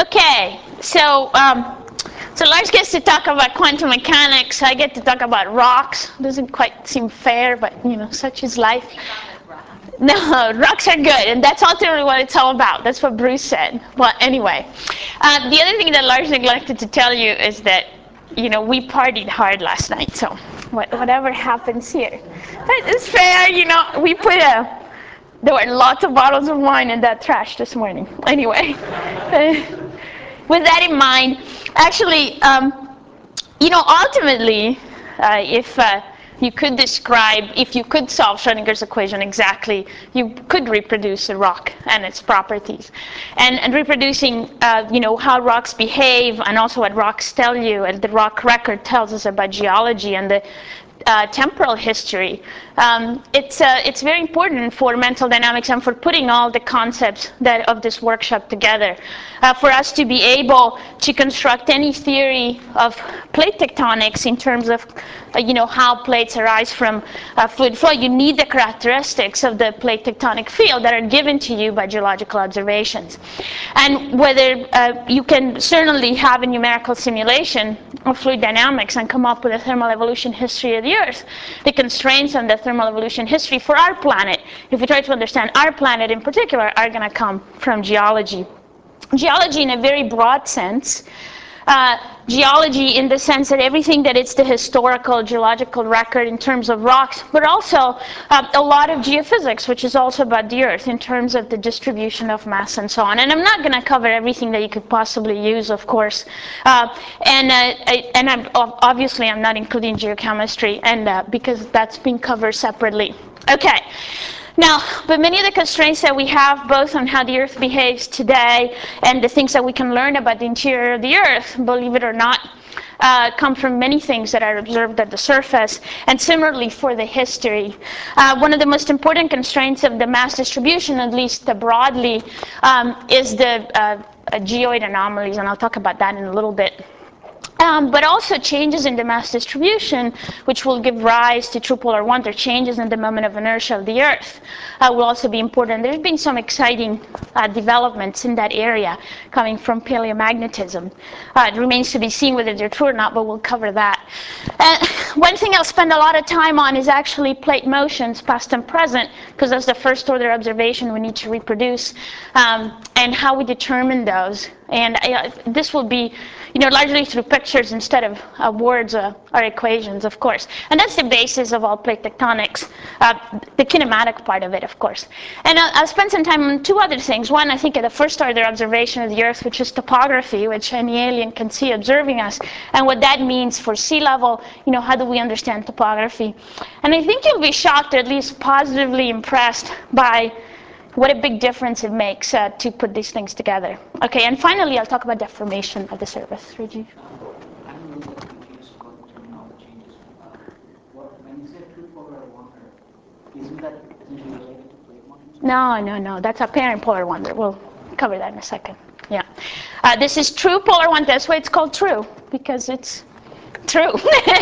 Okay, so Lars gets to talk about quantum mechanics. I get to talk about rocks. Doesn't quite seem fair, but such is life. No, rocks are good, and that's ultimately what it's all about. That's what Bruce said. Well, anyway, the other thing that Lars neglected to tell you is that we partied hard last night. So whatever happens here, it's fair. We put there were lots of bottles of wine in that trash this morning. Anyway, with that in mind, actually, ultimately, if you could solve Schrödinger's equation exactly, you could reproduce a rock and its properties. And reproducing, how rocks behave and also what rocks tell you, and the rock record tells us about geology and the temporal history. It's very important for mental dynamics and for putting all the concepts of this workshop together. For us to be able to construct any theory of plate tectonics in terms of how plates arise from fluid flow, you need the characteristics of the plate tectonic field that are given to you by geological observations. And whether you can certainly have a numerical simulation of fluid dynamics and come up with a thermal evolution history of the Earth. The constraints on the thermal evolution history for our planet, if we try to understand our planet in particular, are going to come from geology. Geology in a very broad sense. Geology in the sense that everything that it's the historical geological record in terms of rocks, but also a lot of geophysics, which is also about the Earth in terms of the distribution of mass and so on. And I'm not going to cover everything that you could possibly use, of course. Obviously I'm not including geochemistry, and because that's being covered separately. Okay. Now, but many of the constraints that we have, both on how the Earth behaves today and the things that we can learn about the interior of the Earth, believe it or not, come from many things that are observed at the surface, and similarly for the history. One of the most important constraints of the mass distribution, at least broadly, is the geoid anomalies, and I'll talk about that in a little bit. But also changes in the mass distribution, which will give rise to true polar wonder, changes in the moment of inertia of the Earth, will also be important. There's been some exciting developments in that area coming from paleomagnetism. It remains to be seen whether they're true or not, but we'll cover that. One thing I'll spend a lot of time on is actually plate motions, past and present, because that's the first order observation we need to reproduce, and how we determine those. And this will be largely through pictures instead of words or equations, of course. And that's the basis of all plate tectonics, the kinematic part of it, of course. And I'll spend some time on two other things. One, I think, at the first order observation of the Earth, which is topography, which any alien can see observing us, and what that means for sea level, how do we understand topography. And I think you'll be shocked, or at least positively impressed by what a big difference it makes to put these things together. Okay, and finally, I'll talk about deformation of the surface. Rajiv? I'm a little bit confused about the terminology changes. When you say true polar wonder, isn't that essentially related to plate motions? No. That's apparent polar wonder. We'll cover that in a second. Yeah. This is true polar wonder. That's why it's called true, because it's true.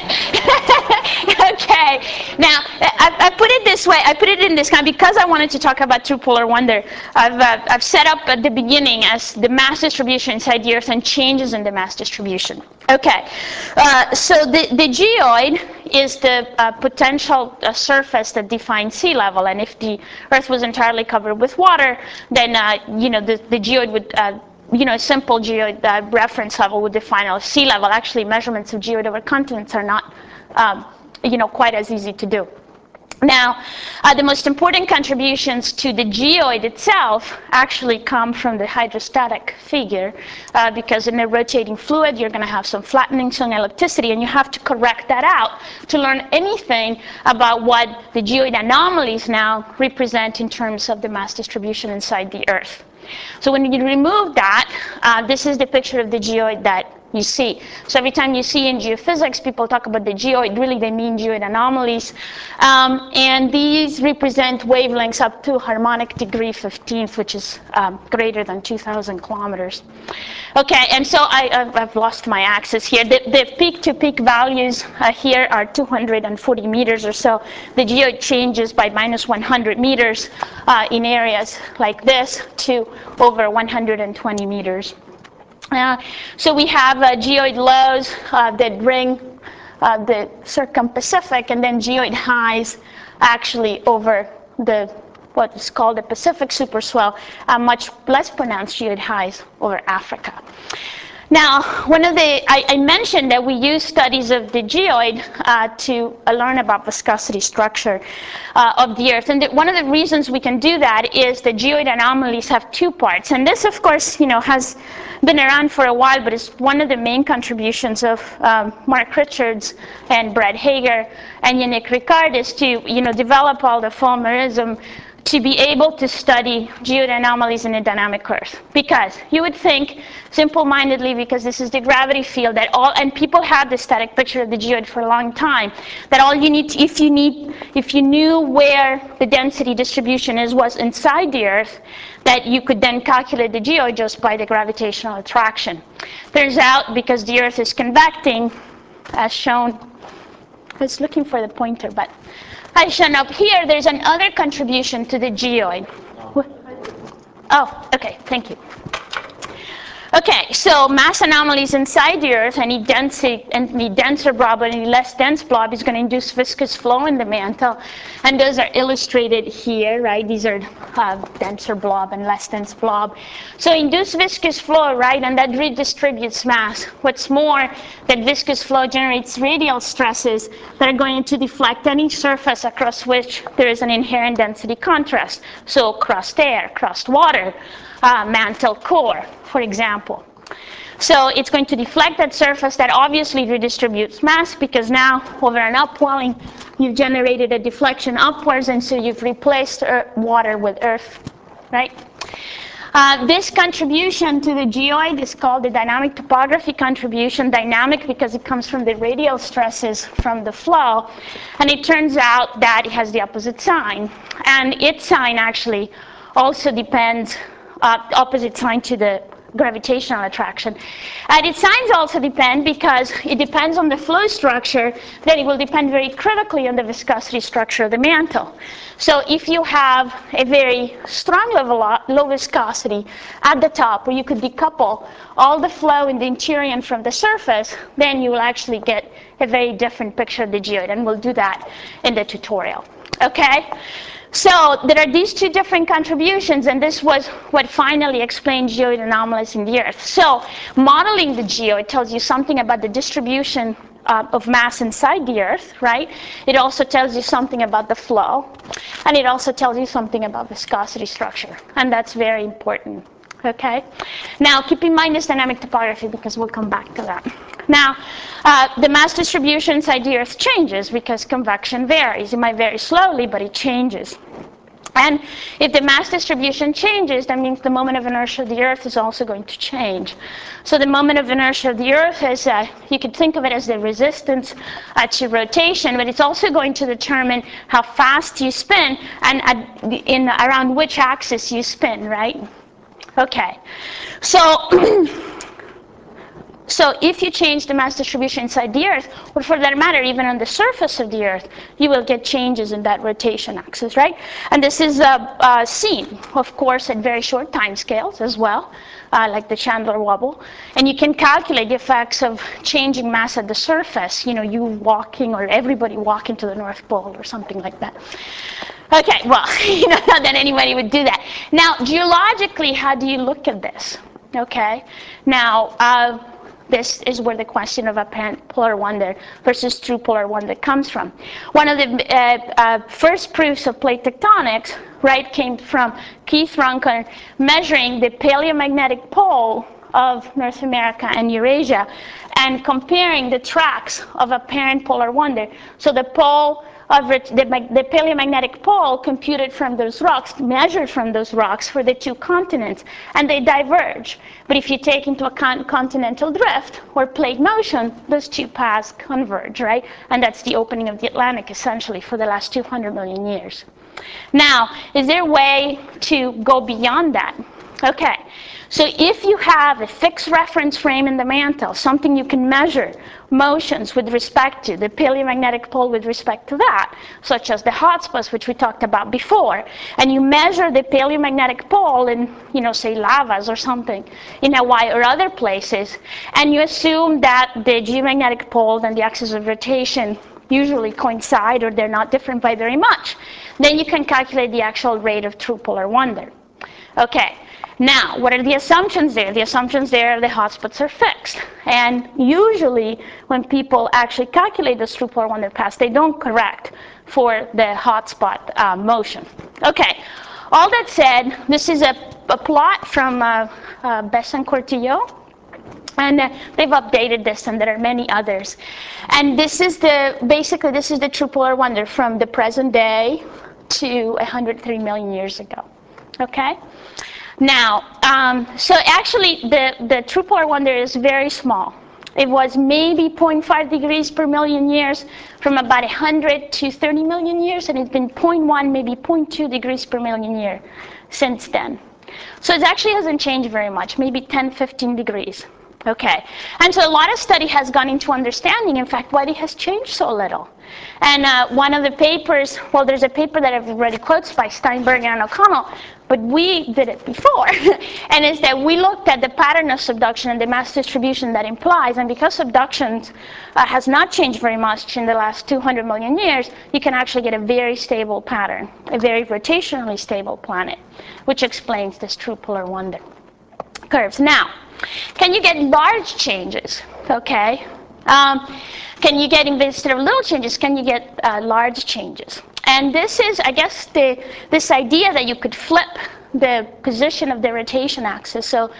Okay. Now, I put it this way. I put it in this kind because I wanted to talk about true polar wonder. I've set up at the beginning as the mass distribution inside the Earth and changes in the mass distribution. Okay. So the geoid is the potential surface that defines sea level, and if the Earth was entirely covered with water, then the geoid would a simple geoid reference level would define our sea level. Actually, measurements of geoid over continents are not, quite as easy to do. Now, the most important contributions to the geoid itself actually come from the hydrostatic figure, because in a rotating fluid, you're going to have some flattening, some ellipticity, and you have to correct that out to learn anything about what the geoid anomalies now represent in terms of the mass distribution inside the Earth. So when you remove that, this is the picture of the geoid that you see. So every time you see in geophysics, people talk about the geoid, really they mean geoid anomalies. And these represent wavelengths up to harmonic degree 15th, which is greater than 2,000 kilometers. Okay, and so I've lost my axis here. The peak-to-peak values here are 240 meters or so. The geoid changes by minus 100 meters in areas like this to over 120 meters. So we have geoid lows that ring the circum-Pacific, and then geoid highs actually over the what is called the Pacific superswell, much less pronounced geoid highs over Africa. Now, I mentioned that we use studies of the geoid to learn about viscosity structure of the Earth. And one of the reasons we can do that is the geoid anomalies have two parts. And this, of course, has been around for a while, but it's one of the main contributions of Mark Richards and Brad Hager and Yannick Ricard is to develop all the formalism to be able to study geoid anomalies in a dynamic Earth. Because you would think, simple-mindedly, because this is the gravity field, that and people had this static picture of the geoid for a long time, that all you need, if you knew where the density distribution was inside the Earth, that you could then calculate the geoid just by the gravitational attraction. Turns out, because the Earth is convecting, as shown, I was looking for the pointer, but as shown up here, there's another contribution to the geoid. Oh, okay, thank you. Okay, so mass anomalies inside the Earth, any denser blob or any less dense blob is going to induce viscous flow in the mantle. And those are illustrated here, right? These are denser blob and less dense blob. So induced viscous flow, right, and that redistributes mass. What's more, that viscous flow generates radial stresses that are going to deflect any surface across which there is an inherent density contrast. So crust air, crust water, mantle core, for example. So it's going to deflect that surface that obviously redistributes mass, because now over an upwelling you've generated a deflection upwards, and so you've replaced water with earth, right? This contribution to the geoid is called the dynamic topography contribution. Dynamic because it comes from the radial stresses from the flow, and it turns out that it has the opposite sign, and its sign actually also depends opposite sign to the gravitational attraction. And its signs also depend because it depends on the flow structure, then it will depend very critically on the viscosity structure of the mantle. So if you have a very strong low viscosity at the top, where you could decouple all the flow in the interior from the surface, then you will actually get a very different picture of the geoid, and we'll do that in the tutorial. Okay? So there are these two different contributions, and this was what finally explained geoid anomalies in the Earth. So modeling the geoid tells you something about the distribution of mass inside the Earth, right? It also tells you something about the flow, and it also tells you something about viscosity structure, and that's very important. Okay? Now, keep in mind this dynamic topography, because we'll come back to that. Now, the mass distribution inside the Earth changes because convection varies. It might vary slowly, but it changes. And if the mass distribution changes, that means the moment of inertia of the Earth is also going to change. So the moment of inertia of the Earth is, you could think of it as the resistance to rotation, but it's also going to determine how fast you spin and around which axis you spin, right? Okay, so so if you change the mass distribution inside the Earth, or for that matter, even on the surface of the Earth, you will get changes in that rotation axis, right? And this is seen, of course, at very short time scales as well, like the Chandler wobble. And you can calculate the effects of changing mass at the surface, you walking or everybody walking to the North Pole or something like that. Okay, well, not that anybody would do that. Now, geologically, how do you look at this? Okay, now, this is where the question of apparent polar wonder versus true polar wonder comes from. One of the first proofs of plate tectonics, right, came from Keith Runcorn measuring the paleomagnetic pole of North America and Eurasia and comparing the tracks of apparent polar wonder. So the pole of the paleomagnetic pole computed from those rocks, measured from those rocks for the two continents, and they diverge. But if you take into account continental drift or plate motion, those two paths converge, right? And that's the opening of the Atlantic, essentially, for the last 200 million years. Now, is there a way to go beyond that? Okay, so if you have a fixed reference frame in the mantle, something you can measure motions with respect to, the paleomagnetic pole with respect to that, such as the hotspots, which we talked about before, and you measure the paleomagnetic pole in, say lavas or something in Hawaii or other places, and you assume that the geomagnetic pole and the axis of rotation usually coincide or they're not different by very much, then you can calculate the actual rate of true polar wonder. Okay. Now, what are the assumptions there? The assumptions there are the hotspots are fixed. And usually, when people actually calculate this true polar wonder path, they don't correct for the hotspot motion. Okay, all that said, this is a plot from Besancourt-Tillot. And they've updated this, and there are many others. And this is basically, this is the true polar wonder from the present day to 103 million years ago. Okay? Now, so actually, the true polar wonder is very small. It was maybe 0.5 degrees per million years from about 100 to 30 million years, and it's been 0.1, maybe 0.2 degrees per million year since then. So it actually hasn't changed very much, maybe 10, 15 degrees. Okay, and so a lot of study has gone into understanding, in fact, why it has changed so little. And one of the papers, well, there's a paper that I've already quoted by Steinberger and O'Connell, but we did it before, and it's that we looked at the pattern of subduction and the mass distribution that implies, and because subduction has not changed very much in the last 200 million years, you can actually get a very stable pattern, a very rotationally stable planet, which explains this true polar wonder curves. Now, can you get large changes? Okay. Can you get, instead of little changes, can you get large changes? And this is, I guess, this idea that you could flip the position of the rotation axis. So,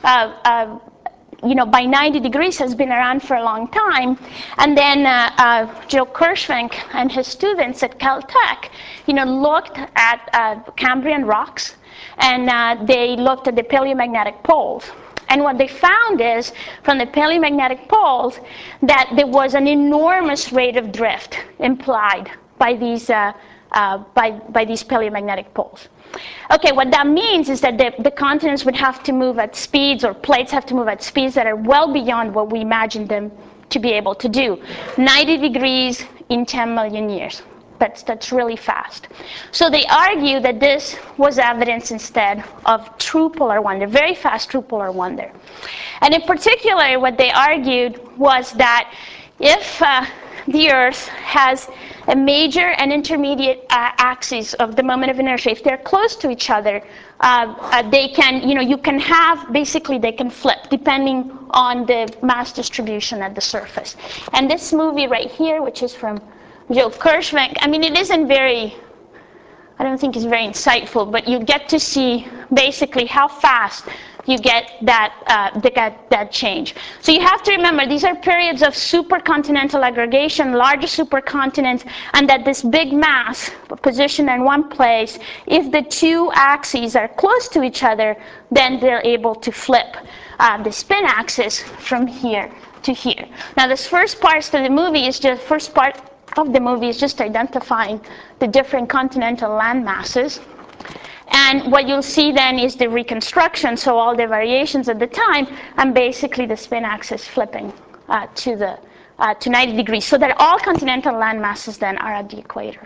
by 90 degrees has been around for a long time. And then Joe Kirschvank and his students at Caltech, looked at Cambrian rocks, and they looked at the paleomagnetic poles. And what they found is, from the paleomagnetic poles, that there was an enormous rate of drift implied by these paleomagnetic poles. Okay, what that means is that the continents would have to move at speeds, or plates have to move at speeds that are well beyond what we imagined them to be able to do. 90 degrees in 10 million years. That's really fast. So they argue that this was evidence instead of true polar wonder, very fast true polar wonder. And in particular, what they argued was that if the Earth has a major and intermediate axes of the moment of inertia, if they're close to each other, they can, you can have, basically they can flip depending on the mass distribution at the surface. And this movie right here, which is from Joe Kirschvank, I mean, it isn't very, I don't think it's very insightful, but you get to see basically how fast you get that change. So you have to remember, these are periods of supercontinental aggregation, larger supercontinents, and that this big mass positioned in one place, if the two axes are close to each other, then they're able to flip the spin axis from here to here. Now, this first part of the movie is just identifying the different continental land masses. And what you'll see then is the reconstruction, so all the variations at the time, and basically the spin axis flipping to 90 degrees, so that all continental land masses then are at the equator.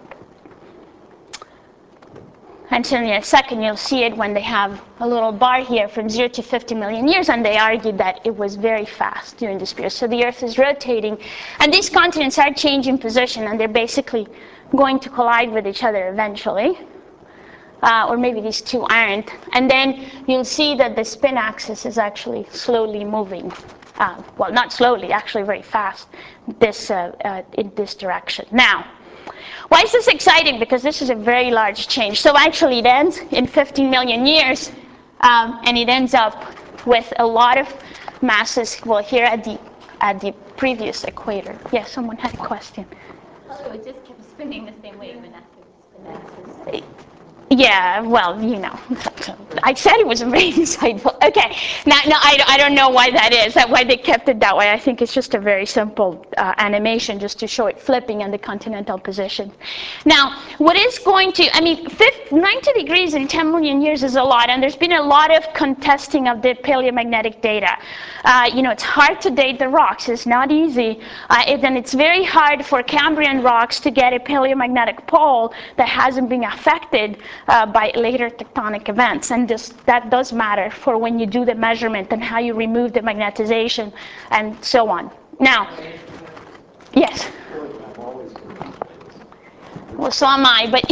And so in a second, you'll see it when they have a little bar here from 0 to 50 million years, and they argued that it was very fast during this period. So the Earth is rotating, and these continents are changing position, and they're basically going to collide with each other eventually. Or maybe these two aren't. And then you'll see that the spin axis is actually slowly moving. Well, not slowly, actually very fast, in this direction. Now, why is this exciting? Because this is a very large change. So actually it ends in 15 million years, and it ends up with a lot of masses, well, here at the previous equator. Yes, someone had a question. So it just kept spinning the same way even after the spin axis. Yeah, well, I said it was very insightful. Okay, now I don't know why that is, why they kept it that way. I think it's just a very simple animation just to show it flipping in the continental position. Now, what is going to, 90 degrees in 10 million years is a lot, and there's been a lot of contesting of the paleomagnetic data. It's hard to date the rocks. It's not easy, and it's very hard for Cambrian rocks to get a paleomagnetic pole that hasn't been affected by later tectonic events, and that does matter for when you do the measurement and how you remove the magnetization and so on. Now, yes. Well, so am I, but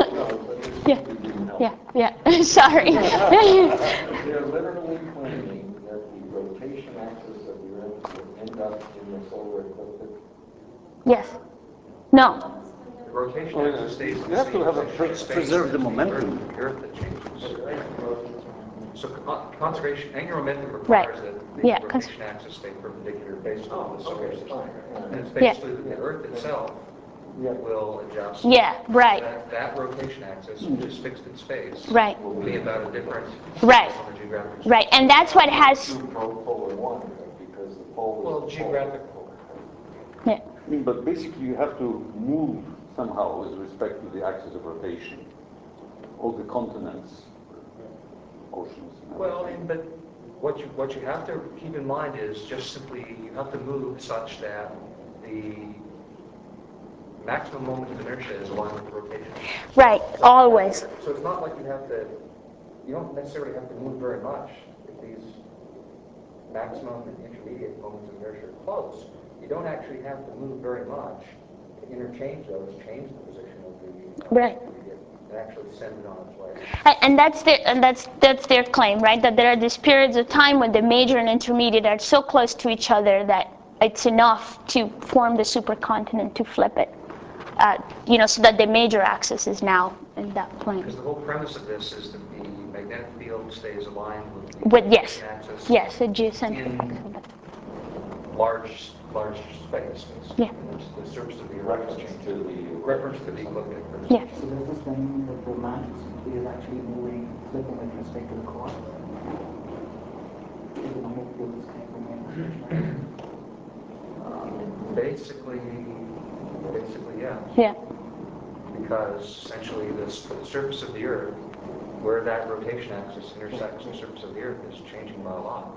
yeah. Sorry. They're literally claiming that the rotation axis of the Earth will end up in the solar ecliptic. Yes. No. The rotation axis stays the same. You have to have a preserve the momentum. The Earth that changes. So conservation, angular momentum requires that the rotation axis stay perpendicular based on the solar system. And it's basically that the Earth itself will adjust. Yeah, right. That rotation axis, which is fixed in space, right. will be about a different right. on the geographic. Right, and that's what has. Polar one, because the pole. Well, geographic. Yeah. But basically, you have to move somehow with respect to the axis of rotation. All the continents, oceans. Well, but what you have to keep in mind is just simply you have to move such that the maximum moment of inertia is aligned with the rotation. Right, always. So it's not like you don't necessarily have to move very much if these maximum and intermediate moments of inertia are close. You don't actually have to move very much to interchange those, change the position of the right. and actually send it on its way. And that's their claim, right? That there are these periods of time when the major and intermediate are so close to each other that it's enough to form the supercontinent to flip it. So that the major axis is now in that plane. Because the whole premise of this is that the magnetic field stays aligned with the yes, axis. Yes, the geocentric. In large space. Yeah. The surface of the Earth changes to the reference to the ecliptic. Yeah. So does this then mean that the mass is actually moving, flipping with respect to the core? Is the magnetic field is kind of remaining? Basically, yeah. Yeah. Because essentially the surface of the Earth, where that rotation axis intersects the surface of the Earth, is changing by a lot.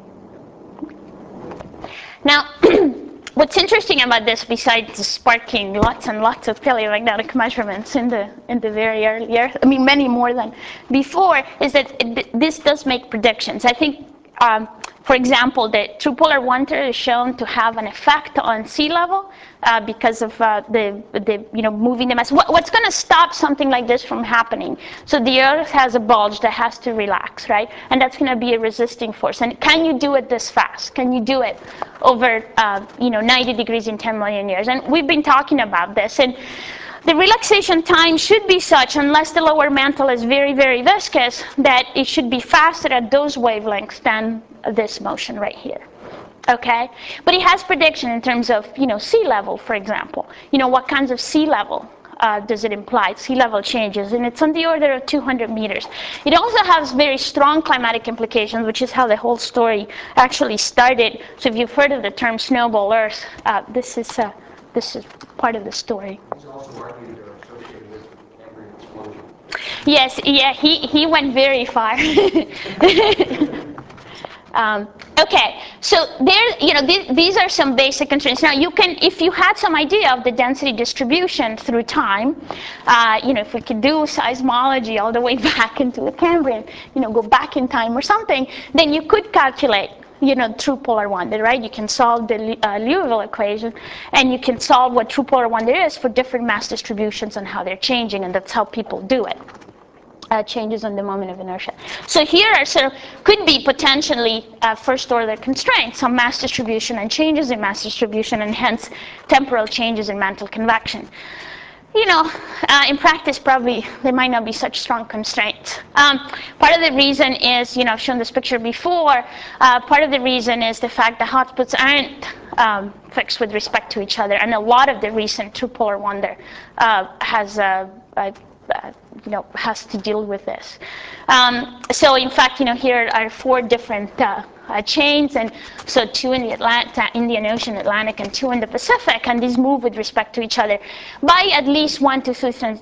Now, what's interesting about this, besides sparking lots and lots of paleomagnetic measurements in the very early Earth, many more than before, is that this does make predictions. I think, for example, the true polar wonder is shown to have an effect on sea level because of the moving the mass. What's going to stop something like this from happening? So the Earth has a bulge that has to relax, right? And that's going to be a resisting force. And can you do it this fast? Can you do it over 90 degrees in 10 million years? And we've been talking about this. And the relaxation time should be such, unless the lower mantle is very, very viscous, that it should be faster at those wavelengths than this motion right here. Okay? But it has prediction in terms of, sea level, for example. What kinds of sea level does it imply? Sea level changes, and it's on the order of 200 meters. It also has very strong climatic implications, which is how the whole story actually started. So if you've heard of the term snowball Earth, this is part of the story. He's also argued they're associated with the Cambrian explosion. Yes, yeah, he went very far. Okay, so these are some basic constraints. Now you can, if you had some idea of the density distribution through time, if we could do seismology all the way back into the Cambrian, go back in time or something, then you could calculate true polar wonder, right? You can solve the Liouville equation, and you can solve what true polar wonder is for different mass distributions and how they're changing, and that's how people do it. Changes on the moment of inertia. So here could be potentially first order constraints on mass distribution and changes in mass distribution, and hence temporal changes in mantle convection. In practice, probably there might not be such strong constraints. Part of the reason is, I've shown this picture before, part of the reason is the fact that hotspots aren't fixed with respect to each other, and a lot of the recent true polar wonder has has to deal with this. So in fact, here are 4 different chains, and so 2 in the Indian Ocean, Atlantic, and 2 in the Pacific, and these move with respect to each other by at least 1 to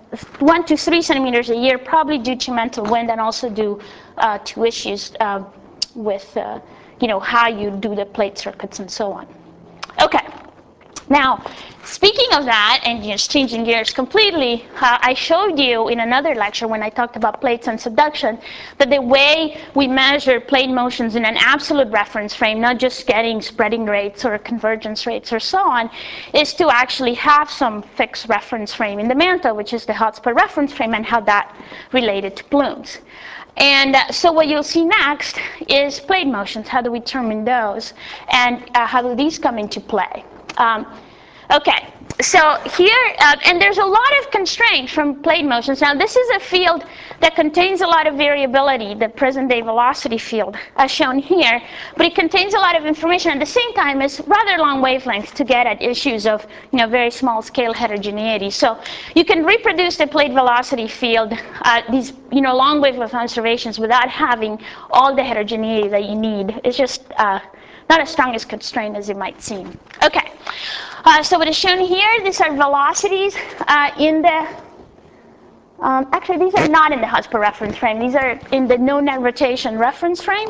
3 centimeters a year, probably due to mantle wind, and also due to issues with how you do the plate circuits and so on. Okay. Now, speaking of that, and just changing gears completely, I showed you in another lecture when I talked about plates and subduction that the way we measure plate motions in an absolute reference frame, not just getting spreading rates or convergence rates or so on, is to actually have some fixed reference frame in the mantle, which is the hotspot reference frame, and how that related to plumes. And so what you'll see next is plate motions. How do we determine those? And how do these come into play? Okay, so here, and there's a lot of constraints from plate motions. Now, this is a field that contains a lot of variability, the present-day velocity field, as shown here, but it contains a lot of information. At the same time, it's rather long wavelengths to get at issues of, very small-scale heterogeneity. So you can reproduce the plate velocity field, these, long wavelength observations without having all the heterogeneity that you need. It's just not as strong as constraint as it might seem. Okay, so what is shown here, these are velocities in the, actually these are not in the hotspot reference frame, these are in the no net rotation reference frame.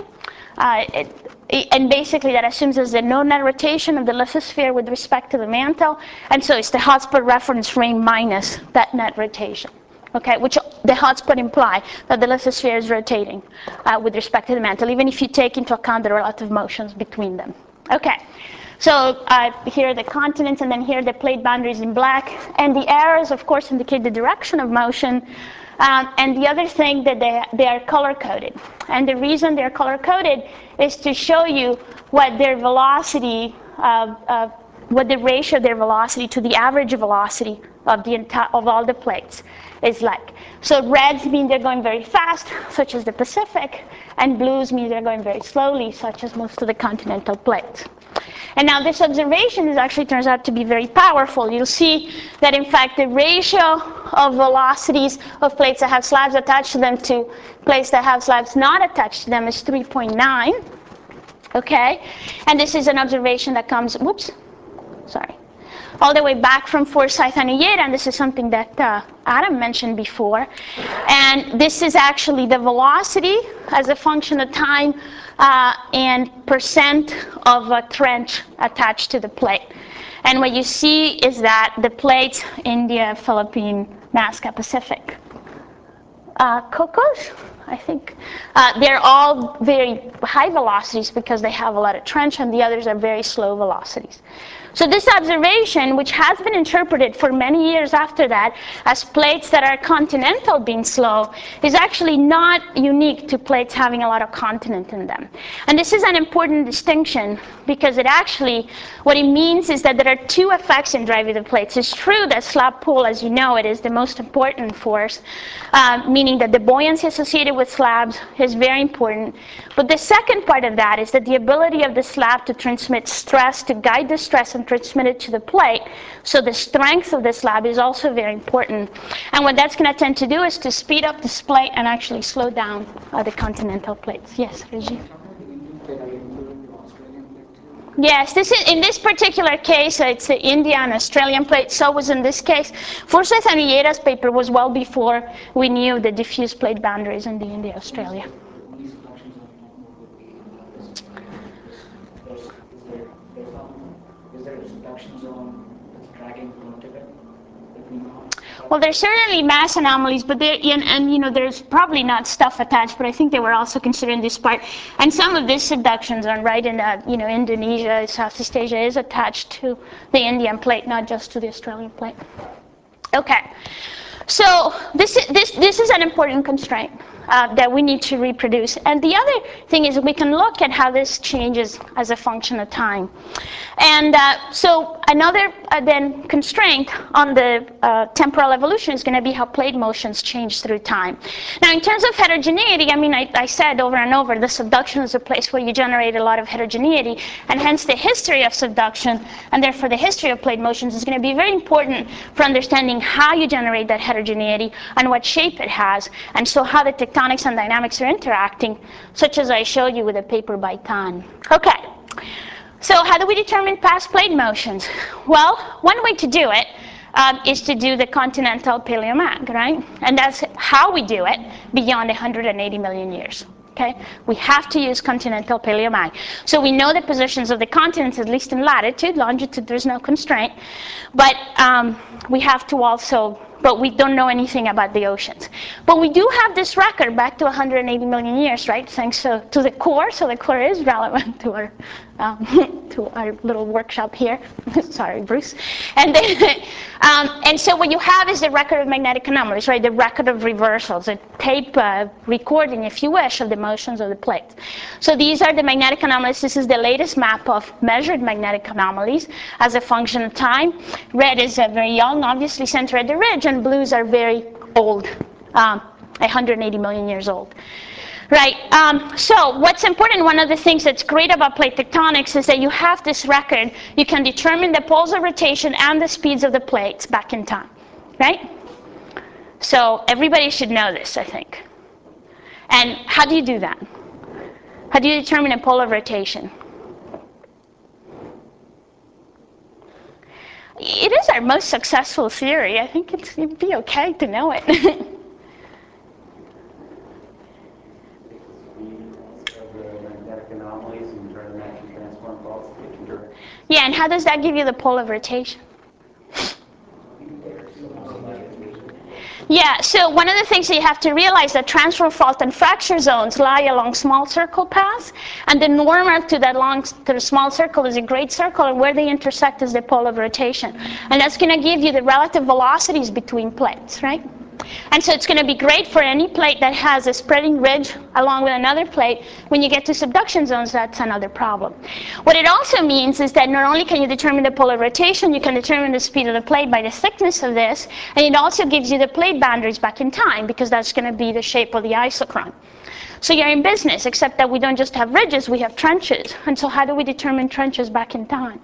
And basically that assumes there's a no net rotation of the lithosphere with respect to the mantle, and so it's the hotspot reference frame minus that net rotation. Okay, which the hotspot imply that the lithosphere is rotating with respect to the mantle, even if you take into account the relative motions between them. Okay, so here are the continents, and then here are the plate boundaries in black, and the arrows, of course, indicate the direction of motion. And the other thing that they are color-coded, and the reason they're color-coded is to show you what their velocity, what the ratio of their velocity to the average velocity of all the plates is like. So reds mean they're going very fast, such as the Pacific, and blues mean they're going very slowly, such as most of the continental plates. And now this observation actually turns out to be very powerful. You'll see that in fact the ratio of velocities of plates that have slabs attached to them to plates that have slabs not attached to them is 3.9. Okay, and this is an observation that comes, all the way back from Forsyth and Uyeda, and this is something that Adam mentioned before. And this is actually the velocity as a function of time and percent of a trench attached to the plate. And what you see is that the plates, India, Philippines, Nazca, Pacific, Cocos, I think, they're all very high velocities because they have a lot of trench, and the others are very slow velocities. So this observation, which has been interpreted for many years after that as plates that are continental being slow, is actually not unique to plates having a lot of continent in them. And this is an important distinction because it actually, what it means is that there are 2 effects in driving the plates. It's true that slab pull, as you know, it is the most important force, meaning that the buoyancy associated with slabs is very important. But the second part of that is that the ability of the slab to transmit stress, to guide the stress and transmit it to the plate. So the strength of the slab is also very important. And what that's going to tend to do is to speed up this plate and actually slow down the continental plates. Yes, Reggie? Yes, in this particular case, it's the India and Australian plate. So was in this case. Forsyth and Uyeda's paper was well before we knew the diffuse plate boundaries in the India-Australia. Is there a subduction zone that's dragging Plotivet? Well, there's certainly mass anomalies, but there's probably not stuff attached, but I think they were also considering this part. And some of these subductions are right in Indonesia, Southeast Asia is attached to the Indian plate, not just to the Australian plate. Okay, so this is an important constraint. that we need to reproduce. And the other thing is we can look at how this changes as a function of time. And so another then constraint on the temporal evolution is going to be how plate motions change through time. Now, in terms of heterogeneity, I mean, I said over and over, the subduction is a place where you generate a lot of heterogeneity, and hence the history of subduction, and therefore the history of plate motions is going to be very important for understanding how you generate that heterogeneity and what shape it has, and so how the tectonics and dynamics are interacting, such as I showed you with the paper by Tan. Okay. So how do we determine past plate motions? Well, one way to do it is to do the continental paleomag, right? And that's how we do it beyond 180 million years. Okay? We have to use continental paleomag. So we know the positions of the continents, at least in latitude. Longitude, there's no constraint. But we have to also, but we don't know anything about the oceans. But we do have this record back to 180 million years, right? Thanks to the core. So the core is relevant to our to our little workshop here. Sorry, Bruce. And then, and so what you have is the record of magnetic anomalies, right? The record of reversals, a tape recording, if you wish, of the motions of the plates. So these are the magnetic anomalies. This is the latest map of measured magnetic anomalies as a function of time. Red is very young, obviously centered at the ridge, and blues are very old, 180 million years old. Right, so what's important, one of the things that's great about plate tectonics is that you have this record. You can determine the poles of rotation and the speeds of the plates back in time, right? So everybody should know this, I think. And how do you do that? How do you determine a pole of rotation? It is our most successful theory. I think it'd be okay to know it. Yeah, and how does that give you the pole of rotation? Yeah, so one of the things that you have to realize is that transfer fault and fracture zones lie along small circle paths, and the normal to the small circle is a great circle, and where they intersect is the pole of rotation. And that's going to give you the relative velocities between plates, right? And so it's going to be great for any plate that has a spreading ridge along with another plate. When you get to subduction zones, that's another problem. What it also means is that not only can you determine the pole of rotation, you can determine the speed of the plate by the thickness of this, and it also gives you the plate boundaries back in time, because that's going to be the shape of the isochron. So you're in business, except that we don't just have ridges, we have trenches. And so how do we determine trenches back in time?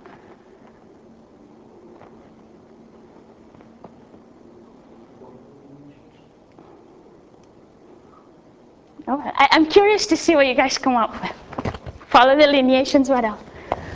Oh, I'm curious to see what you guys come up with. Follow the lineations, what else?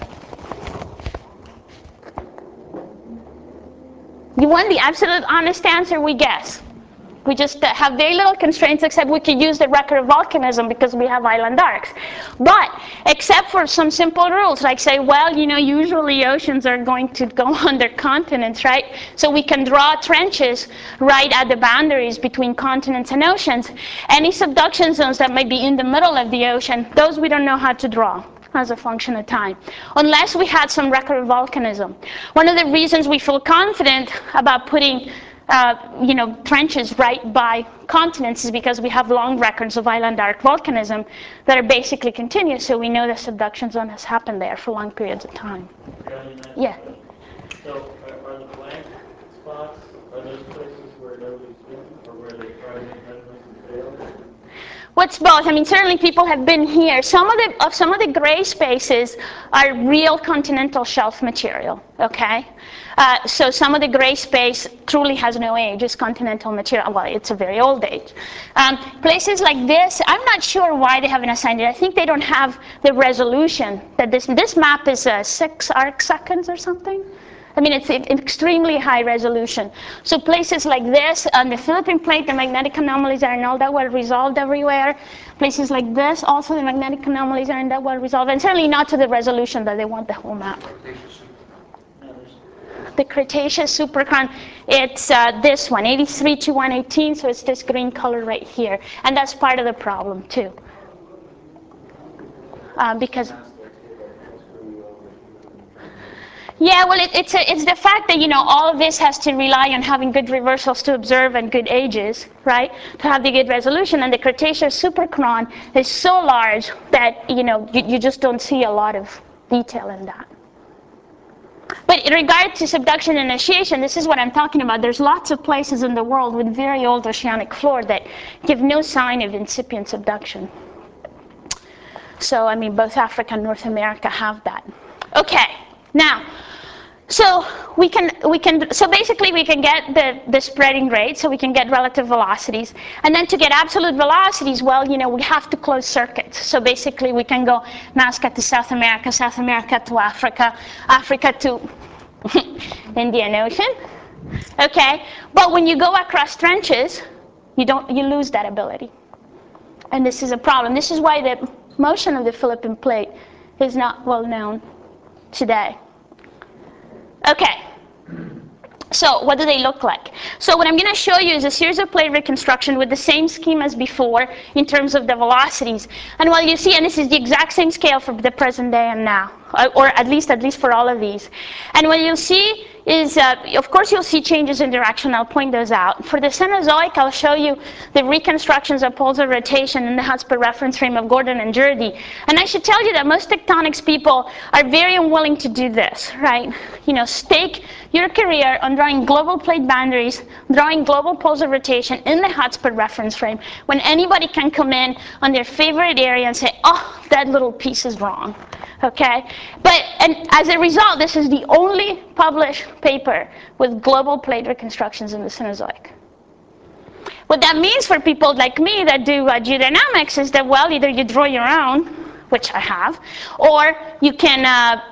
You want the absolute honest answer? We guess. We just have very little constraints, except we can use the record of volcanism because we have island arcs. But except for some simple rules, like say, well, you know, usually oceans are going to go under continents, right? So we can draw trenches right at the boundaries between continents and oceans. Any subduction zones that might be in the middle of the ocean, those we don't know how to draw as a function of time, unless we had some record of volcanism. One of the reasons we feel confident about putting trenches right by continents is because we have long records of island arc volcanism that are basically continuous, so we know the subduction zone has happened there for long periods of time. Yeah. So are the blank spots, are those places where nobody's been, or where they try to make measurements and fail? What's both? I mean, certainly people have been here. Some of the gray spaces are real continental shelf material, okay? So some of the gray space truly has no age. It's continental material. Well, it's a very old age. Places like this, I'm not sure why they haven't assigned it. I think they don't have the resolution that this map is 6 arc seconds or something. I mean, it's extremely high resolution. So places like this, on the Philippine plate, the magnetic anomalies are not that well resolved everywhere. Places like this, also the magnetic anomalies aren't that well resolved, and certainly not to the resolution that they want the whole map. The Cretaceous supercon, it's this one, 83 to 118, so it's this green color right here. And that's part of the problem, too. Yeah, well, it's the fact that, all of this has to rely on having good reversals to observe and good ages, right, to have the good resolution. And the Cretaceous superchron is so large that, you just don't see a lot of detail in that. But in regard to subduction initiation, this is what I'm talking about. There's lots of places in the world with very old oceanic floor that give no sign of incipient subduction. So, both Africa and North America have that. Okay, now, so basically we can get the spreading rate, so we can get relative velocities. And then to get absolute velocities, well, we have to close circuits. So basically we can go Nazca to South America to Africa, Africa to Indian Ocean. Okay, but when you go across trenches, you lose that ability. And this is a problem. This is why the motion of the Philippine plate is not well known today. Okay, so what do they look like? So what I'm going to show you is a series of plate reconstruction with the same scheme as before in terms of the velocities. And what you see, and this is the exact same scale for the present day and now, or at least for all of these. And what you'll see is, of course, you'll see changes in direction. I'll point those out. For the Cenozoic, I'll show you the reconstructions of poles of rotation in the Hotspur reference frame of Gordon and Jerde. And I should tell you that most tectonics people are very unwilling to do this, right? Stake your career on drawing global plate boundaries, drawing global poles of rotation in the Hotspur reference frame, when anybody can come in on their favorite area and say, oh, that little piece is wrong. Okay, and as a result, this is the only published paper with global plate reconstructions in the Cenozoic. What that means for people like me that do geodynamics is that, well, either you draw your own, which I have, or you can,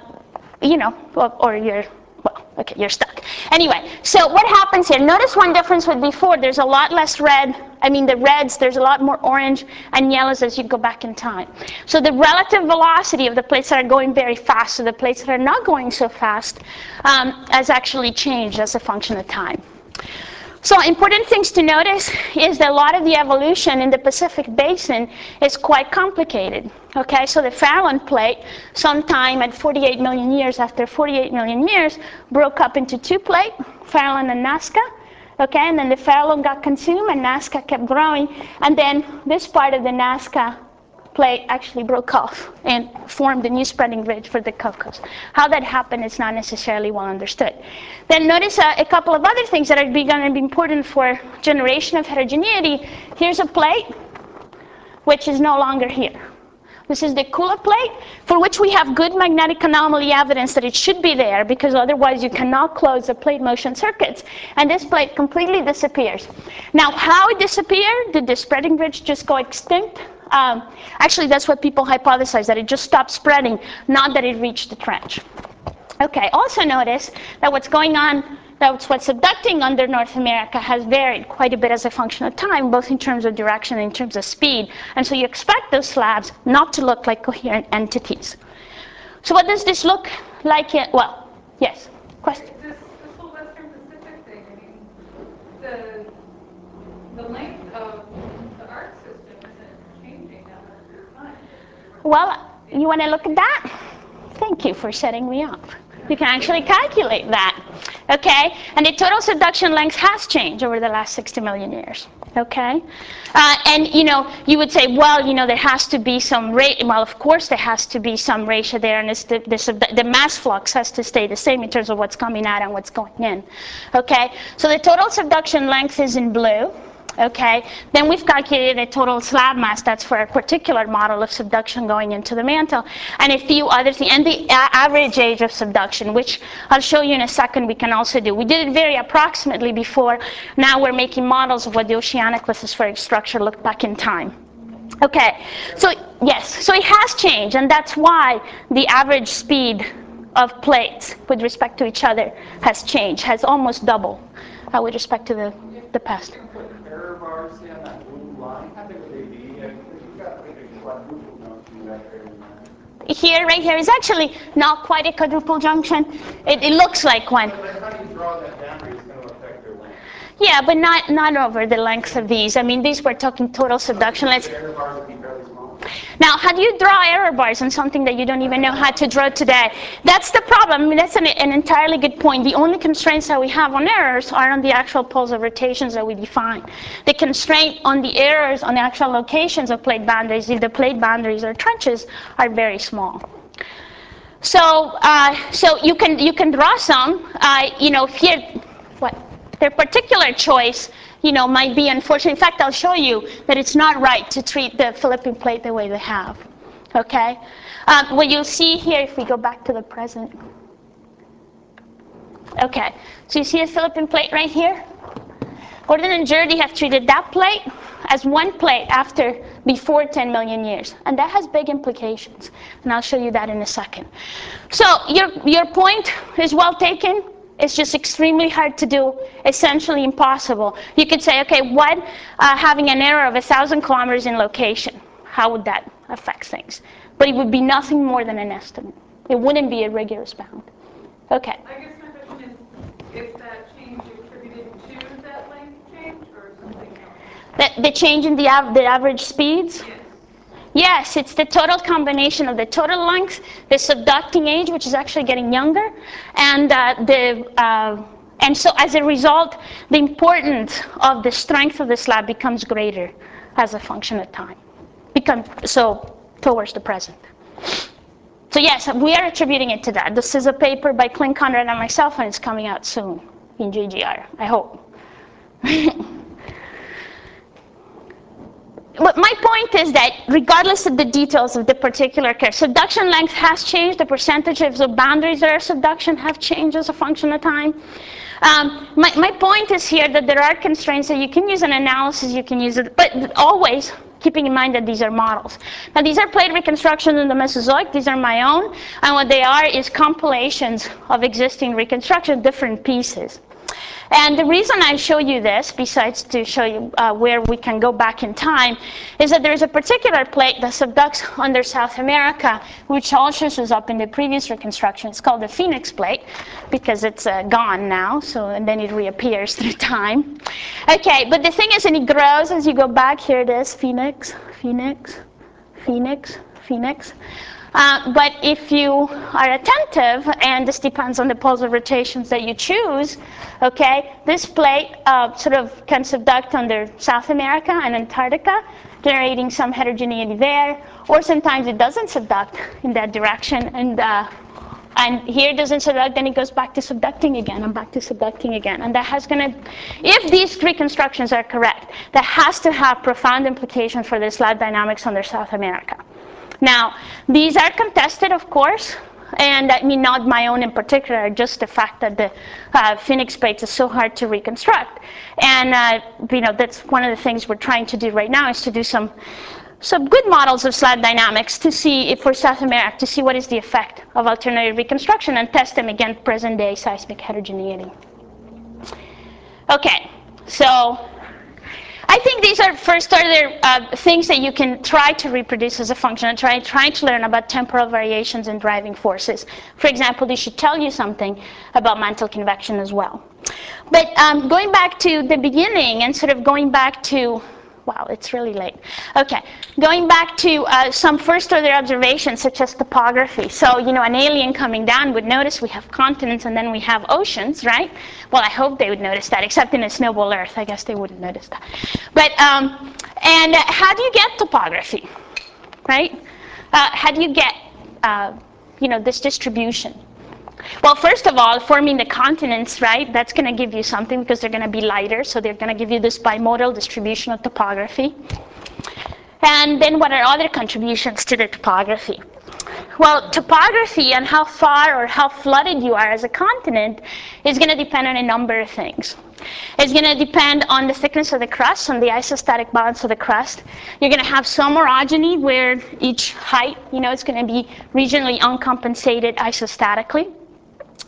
or you're, well, okay, you're stuck. Anyway, so what happens here? Notice one difference with before. There's a lot less red. The reds, there's a lot more orange and yellows as you go back in time. So the relative velocity of the plates that are going very fast to the plates that are not going so fast has actually changed as a function of time. So important things to notice is that a lot of the evolution in the Pacific Basin is quite complicated. Okay, so the Farallon plate, sometime at 48 million years, after 48 million years, broke up into two plates, Farallon and Nazca. Okay, and then the Farallon got consumed and Nazca kept growing. And then this part of the Nazca plate actually broke off and formed a new spreading ridge for the Cocos. How that happened is not necessarily well understood. Then notice a couple of other things that are going to be important for generation of heterogeneity. Here's a plate which is no longer here. This is the Kula plate, for which we have good magnetic anomaly evidence that it should be there, because otherwise you cannot close the plate motion circuits. And this plate completely disappears. Now, how it disappeared? Did the spreading ridge just go extinct? Actually, that's what people hypothesize, that it just stopped spreading, not that it reached the trench. Okay, also notice that what's going on, that's what's subducting under North America has varied quite a bit as a function of time, both in terms of direction and in terms of speed. And so you expect those slabs not to look like coherent entities. So what does this look like? Well, yes, question? This whole Western Pacific thing, the length of the arc system isn't changing that much at the time. Well, you want to look at that? Thank you for setting me up. You can actually calculate that, okay? And the total subduction length has changed over the last 60 million years, okay? And, you would say, well, there has to be some rate. Well, of course there has to be some ratio there, and it's the mass flux has to stay the same in terms of what's coming out and what's going in, okay? So the total subduction length is in blue. Okay, then we've calculated a total slab mass. That's for a particular model of subduction going into the mantle, and a few other things, and the average age of subduction, which I'll show you in a second. We can also do. We did it very approximately before. Now we're making models of what the oceanic lithospheric structure looked back in time. Okay, so yes, so it has changed, and that's why the average speed of plates with respect to each other has changed, has almost doubled with respect to the past. Error bars say on that blue line, how big would they be? You've got like a quadruple junction back there in that. Here, right here, is actually not quite a quadruple junction. It looks like one. But how do you draw that boundary? It's going to affect their length. Yeah, but not over the length of these. These we're talking total subduction. The error bars would be fairly small. Now, how do you draw error bars on something that you don't even know how to draw today? That's the problem. I mean, that's an entirely good point. The only constraints that we have on errors are on the actual poles of rotations that we define. The constraint on the errors on the actual locations of plate boundaries, if the plate boundaries or trenches, are very small. So, so you can draw some. Here, what their particular choice, might be unfortunate. In fact, I'll show you that it's not right to treat the Philippine plate the way they have. Okay. What you'll see here, if we go back to the present. Okay. So you see a Philippine plate right here. Gordon and Jurdy have treated that plate as one plate before 10 million years. And that has big implications. And I'll show you that in a second. So your point is well taken. It's just extremely hard to do, essentially impossible. You could say, okay, what having an error of 1,000 kilometers in location, how would that affect things? But it would be nothing more than an estimate. It wouldn't be a rigorous bound. Okay. I guess my question is that change attributed to that length change or something else? The change in the average speeds? Yes. Yes, it's the total combination of the total length, the subducting age, which is actually getting younger, and and so as a result, the importance of the strength of the slab becomes greater as a function of time, towards the present. So yes, we are attributing it to that. This is a paper by Clint Conrad and myself, and it's coming out soon in JGR, I hope. But my point is that regardless of the details of the particular case, subduction length has changed. The percentages of boundaries that are subduction have changed as a function of time. My point is here that there are constraints that you can use an analysis, you can use it, but always keeping in mind that these are models. Now, these are plate reconstructions in the Mesozoic. These are my own. And what they are is compilations of existing reconstruction, different pieces. And the reason I show you this, besides to show you where we can go back in time, is that there's a particular plate that subducts under South America, which also shows up in the previous reconstruction. It's called the Phoenix plate, because it's gone now, and then it reappears through time. Okay, but the thing is, and it grows as you go back. Here it is, Phoenix, Phoenix, Phoenix, Phoenix. But if you are attentive, and this depends on the poles of rotations that you choose, okay, this plate sort of can subduct under South America and Antarctica, generating some heterogeneity there, or sometimes it doesn't subduct in that direction, and here it doesn't subduct, then it goes back to subducting again, and back to subducting again. And that has if these reconstructions are correct, that has to have profound implications for the slab dynamics under South America. Now, these are contested, of course, and I mean not my own in particular, just the fact that the Phoenix plate is so hard to reconstruct. And that's one of the things we're trying to do right now, is to do some good models of slab dynamics to see if for South America, to see what is the effect of alternative reconstruction and test them against present-day seismic heterogeneity. Okay, so I think these are first-order things that you can try to reproduce as a function and trying to learn about temporal variations and driving forces. For example, this should tell you something about mantle convection as well. But going back to the beginning and sort of going back to, wow, it's really late. Okay, going back to some first-order observations such as topography. So, an alien coming down would notice we have continents and then we have oceans, right? Well, I hope they would notice that, except in a snowball Earth. I guess they wouldn't notice that. But, and how do you get topography, right? How do you get, this distribution? Well, first of all, forming the continents, right, that's going to give you something because they're going to be lighter, so they're going to give you this bimodal distribution of topography. And then what are other contributions to the topography? Well, topography and how far or how flooded you are as a continent is going to depend on a number of things. It's going to depend on the thickness of the crust, on the isostatic balance of the crust. You're going to have some orogeny where each height, it's going to be regionally uncompensated isostatically.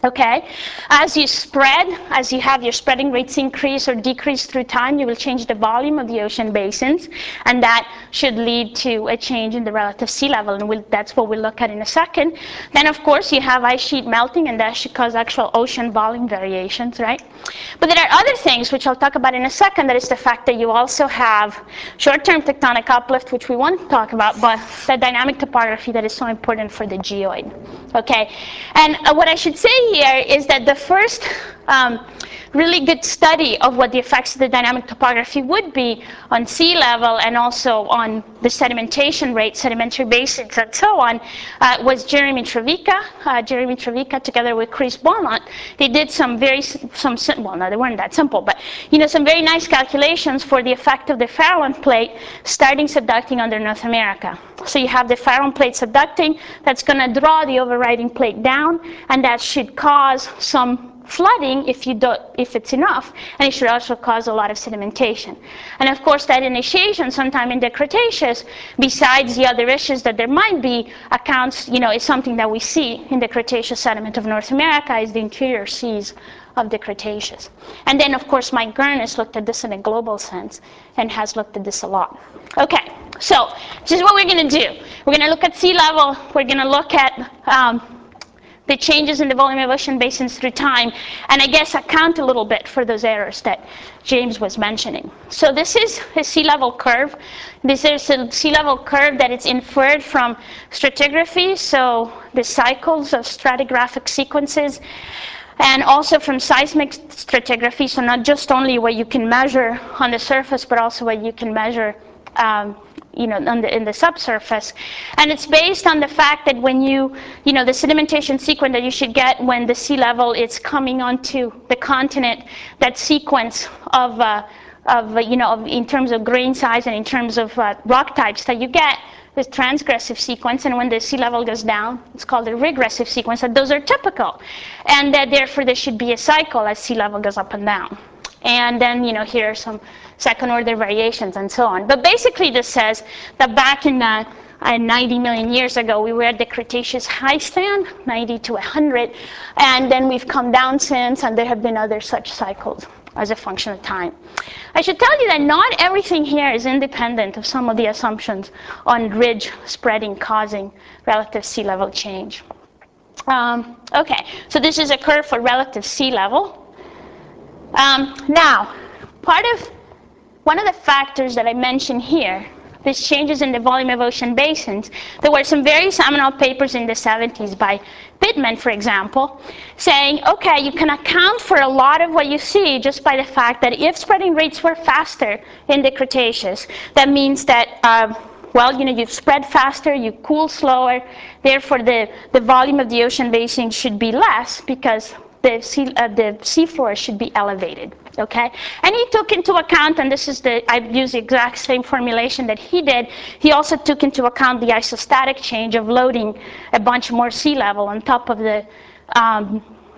Okay, as you spread, as you have your spreading rates increase or decrease through time, you will change the volume of the ocean basins, and that should lead to a change in the relative sea level, and that's what we'll look at in a second. Then, of course, you have ice sheet melting, and that should cause actual ocean volume variations, right? But there are other things, which I'll talk about in a second, that is the fact that you also have short-term tectonic uplift, which we won't talk about, but the dynamic topography that is so important for the geoid, okay? And what I should say here is that the first really good study of what the effects of the dynamic topography would be on sea level and also on the sedimentation rate, sedimentary basins, and so on, was Jeremy Travica. Jeremy Travica, together with Chris Beaumont, they did well, no, they weren't that simple, but some very nice calculations for the effect of the Farallon plate starting subducting under North America. So you have the Farallon plate subducting, that's going to draw the overriding plate down, and that should cause some flooding if it's enough, and it should also cause a lot of sedimentation. And of course, that initiation sometime in the Cretaceous, besides the other issues that there might be, is something that we see in the Cretaceous sediment of North America, is the interior seas of the Cretaceous. And then, of course, Mike Gurn has looked at this in a global sense and has looked at this a lot. Okay, so this is what we're going to do. We're going to look at sea level. We're going to look at the changes in the volume of ocean basins through time, and I guess account a little bit for those errors that James was mentioning. So this is a sea level curve. This is a sea level curve that is inferred from stratigraphy, so the cycles of stratigraphic sequences, and also from seismic stratigraphy, so not just only what you can measure on the surface, but also what you can measure in the subsurface. And it's based on the fact that when the sedimentation sequence that you should get when the sea level is coming onto the continent, that sequence of in terms of grain size and in terms of rock types that you get, this transgressive sequence, and when the sea level goes down, it's called a regressive sequence, and those are typical. And that therefore there should be a cycle as sea level goes up and down. And then, here are some second order variations and so on. But basically this says that back in 90 million years ago, we were at the Cretaceous high stand, 90 to 100, and then we've come down since, and there have been other such cycles as a function of time. I should tell you that not everything here is independent of some of the assumptions on ridge spreading causing relative sea level change. Okay, so this is a curve for relative sea level. Now, one of the factors that I mentioned here, these changes in the volume of ocean basins, there were some very seminal papers in the 70s by Pittman, for example, saying, okay, you can account for a lot of what you see just by the fact that if spreading rates were faster in the Cretaceous, that means that you spread faster, you cool slower, therefore the volume of the ocean basin should be less because the seafloor should be elevated, okay? And he took into account, and I used the exact same formulation that he did, he also took into account the isostatic change of loading a bunch more sea level on top of the on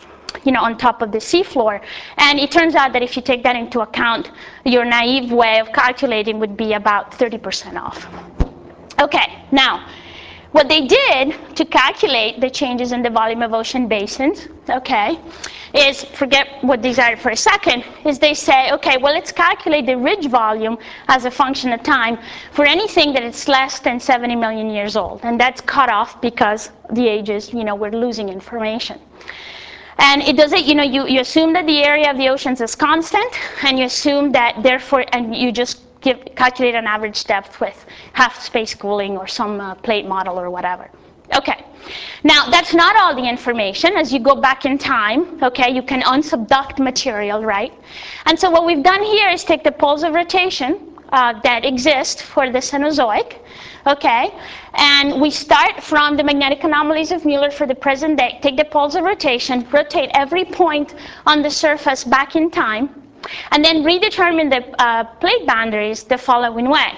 top of the seafloor. And it turns out that if you take that into account, your naive way of calculating would be about 30% off. Okay, now, what they did to calculate the changes in the volume of ocean basins, okay, is, forget what these are for a second, is they say, okay, well, let's calculate the ridge volume as a function of time for anything that is less than 70 million years old. And that's cut off because the ages, we're losing information. And it does it, you assume that the area of the oceans is constant, and you assume that therefore, and you just calculate an average depth with half space cooling or some plate model or whatever. Okay, now that's not all the information. As you go back in time, okay, you can unsubduct material, right? And so what we've done here is take the poles of rotation that exist for the Cenozoic, okay, and we start from the magnetic anomalies of Mueller for the present day, take the poles of rotation, rotate every point on the surface back in time, and then redetermine the plate boundaries the following way.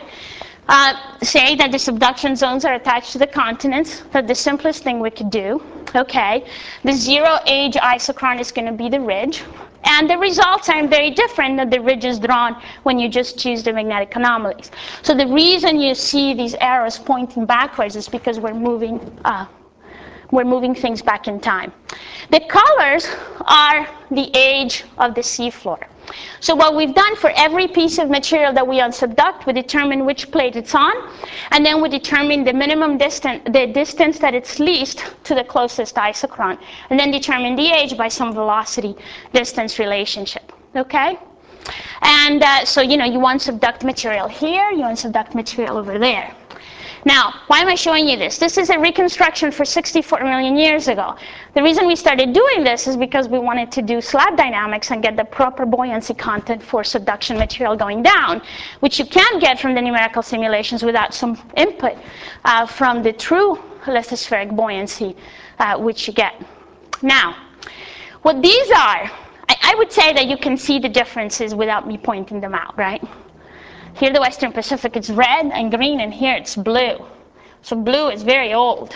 Say that the subduction zones are attached to the continents. That's the simplest thing we could do. Okay, the zero age isochron is going to be the ridge. And the results are very different than the ridge is drawn when you just choose the magnetic anomalies. So the reason you see these arrows pointing backwards is because we're moving things back in time. The colors are the age of the seafloor. So what we've done for every piece of material that we unsubduct, we determine which plate it's on, and then we determine the minimum distance, the distance that it's least to the closest isochron, and then determine the age by some velocity distance relationship. Okay? And so you unsubduct material here, you unsubduct material over there. Now, why am I showing you this? This is a reconstruction for 64 million years ago. The reason we started doing this is because we wanted to do slab dynamics and get the proper buoyancy content for subduction material going down, which you can't get from the numerical simulations without some input from the true lithospheric buoyancy, which you get. Now, what these are, I would say that you can see the differences without me pointing them out, right? Here the Western Pacific is red and green, and here it's blue. So blue is very old.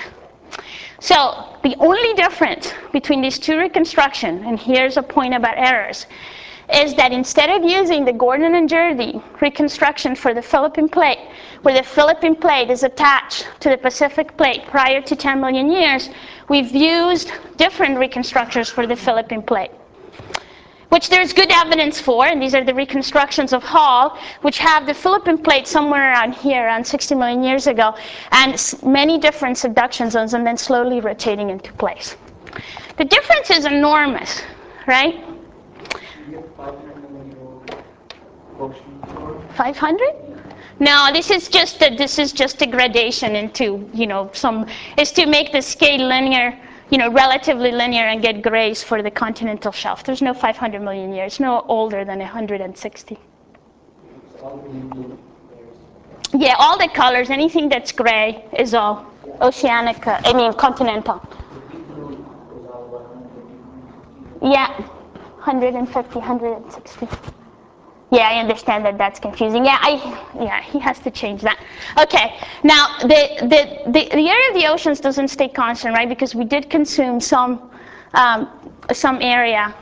So the only difference between these two reconstructions, and here's a point about errors, is that instead of using the Gordon and Jerde reconstruction for the Philippine Plate, where the Philippine Plate is attached to the Pacific Plate prior to 10 million years, we've used different reconstructions for the Philippine Plate, which there's good evidence for, and these are the reconstructions of Hall, which have the Philippine Plate somewhere around here, around 60 million years ago, and many different subduction zones, and then slowly rotating into place. The difference is enormous, right? We have 500 million year old ocean floor. 500? No, this is just a gradation into, is to make the scale linear, relatively linear, and get grays for the continental shelf. There's no 500 million years, no older than 160. So all the blue layers. Yeah, all the colors, anything that's gray is all oceanic, continental. The deep blue is all 150. Yeah, 150, 160. Yeah, I understand that that's confusing. Yeah, he has to change that. Okay, now the area of the oceans doesn't stay constant, right? Because we did consume some area,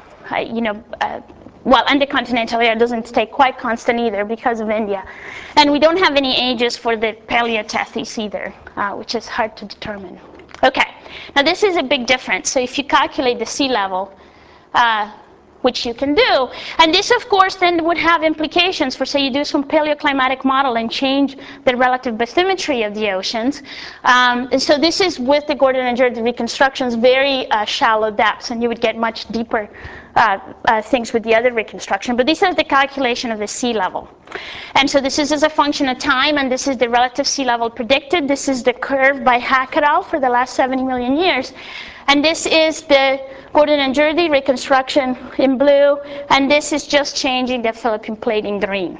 and the continental area doesn't stay quite constant either because of India, and we don't have any ages for the Paleotethys either, which is hard to determine. Okay, now this is a big difference. So if you calculate the sea level, which you can do. And this, of course, then would have implications for, say, you do some paleoclimatic model and change the relative bathymetry of the oceans. And so this is with the Gordon and Jerde reconstructions, very shallow depths, and you would get much deeper things with the other reconstruction. But this is the calculation of the sea level. And so this is as a function of time, and this is the relative sea level predicted. This is the curve by Hack et al. For the last 70 million years. And this is the Gordon and Jerde reconstruction in blue, and this is just changing the Philippine Plate in green.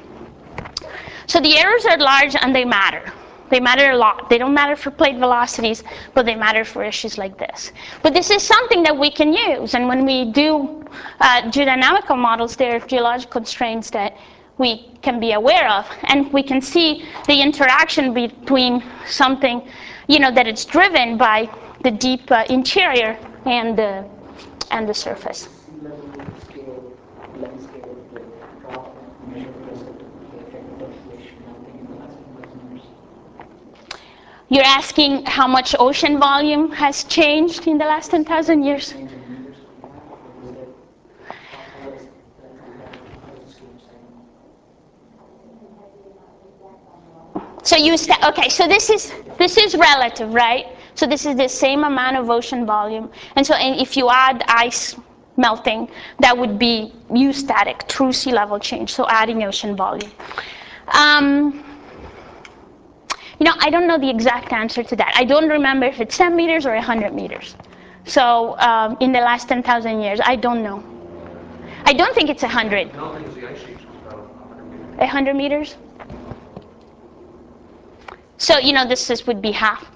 So the errors are large, and they matter. They matter a lot. They don't matter for plate velocities, but they matter for issues like this. But this is something that we can use, and when we do geodynamical models, there are geological constraints that we can be aware of, and we can see the interaction between something, that it's driven by the deep interior and the surface. Sea level scale, length scale, the drop and measure the effect of glacier melting in the last 1,000 years. You're asking how much ocean volume has changed in the last 10,000 years? Change in meters we have, or is it, how does the scale say? Okay, so this is relative, right? So this is the same amount of ocean volume. And so if you add ice melting, that would be eustatic, true sea level change, so adding ocean volume. I don't know the exact answer to that. I don't remember if it's 10 meters or 100 meters. So in the last 10,000 years, I don't know. I don't think it's 100. I don't think it's the ice age, it's about 100 meters. 100 meters? So, this would be half.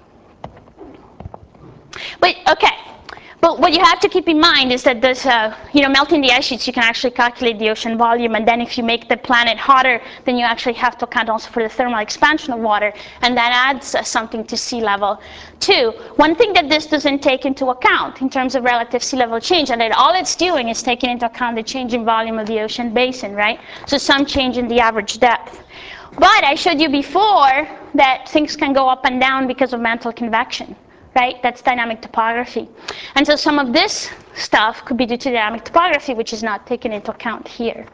But, okay. But what you have to keep in mind is that this, melting the ice sheets, you can actually calculate the ocean volume, and then if you make the planet hotter, then you actually have to account also for the thermal expansion of water, and that adds something to sea level too. One thing that this doesn't take into account in terms of relative sea level change, and that all it's doing is taking into account the change in volume of the ocean basin, right? So some change in the average depth. But I showed you before that things can go up and down because of mantle convection. right? That's dynamic topography. And so some of this stuff could be due to dynamic topography, which is not taken into account here.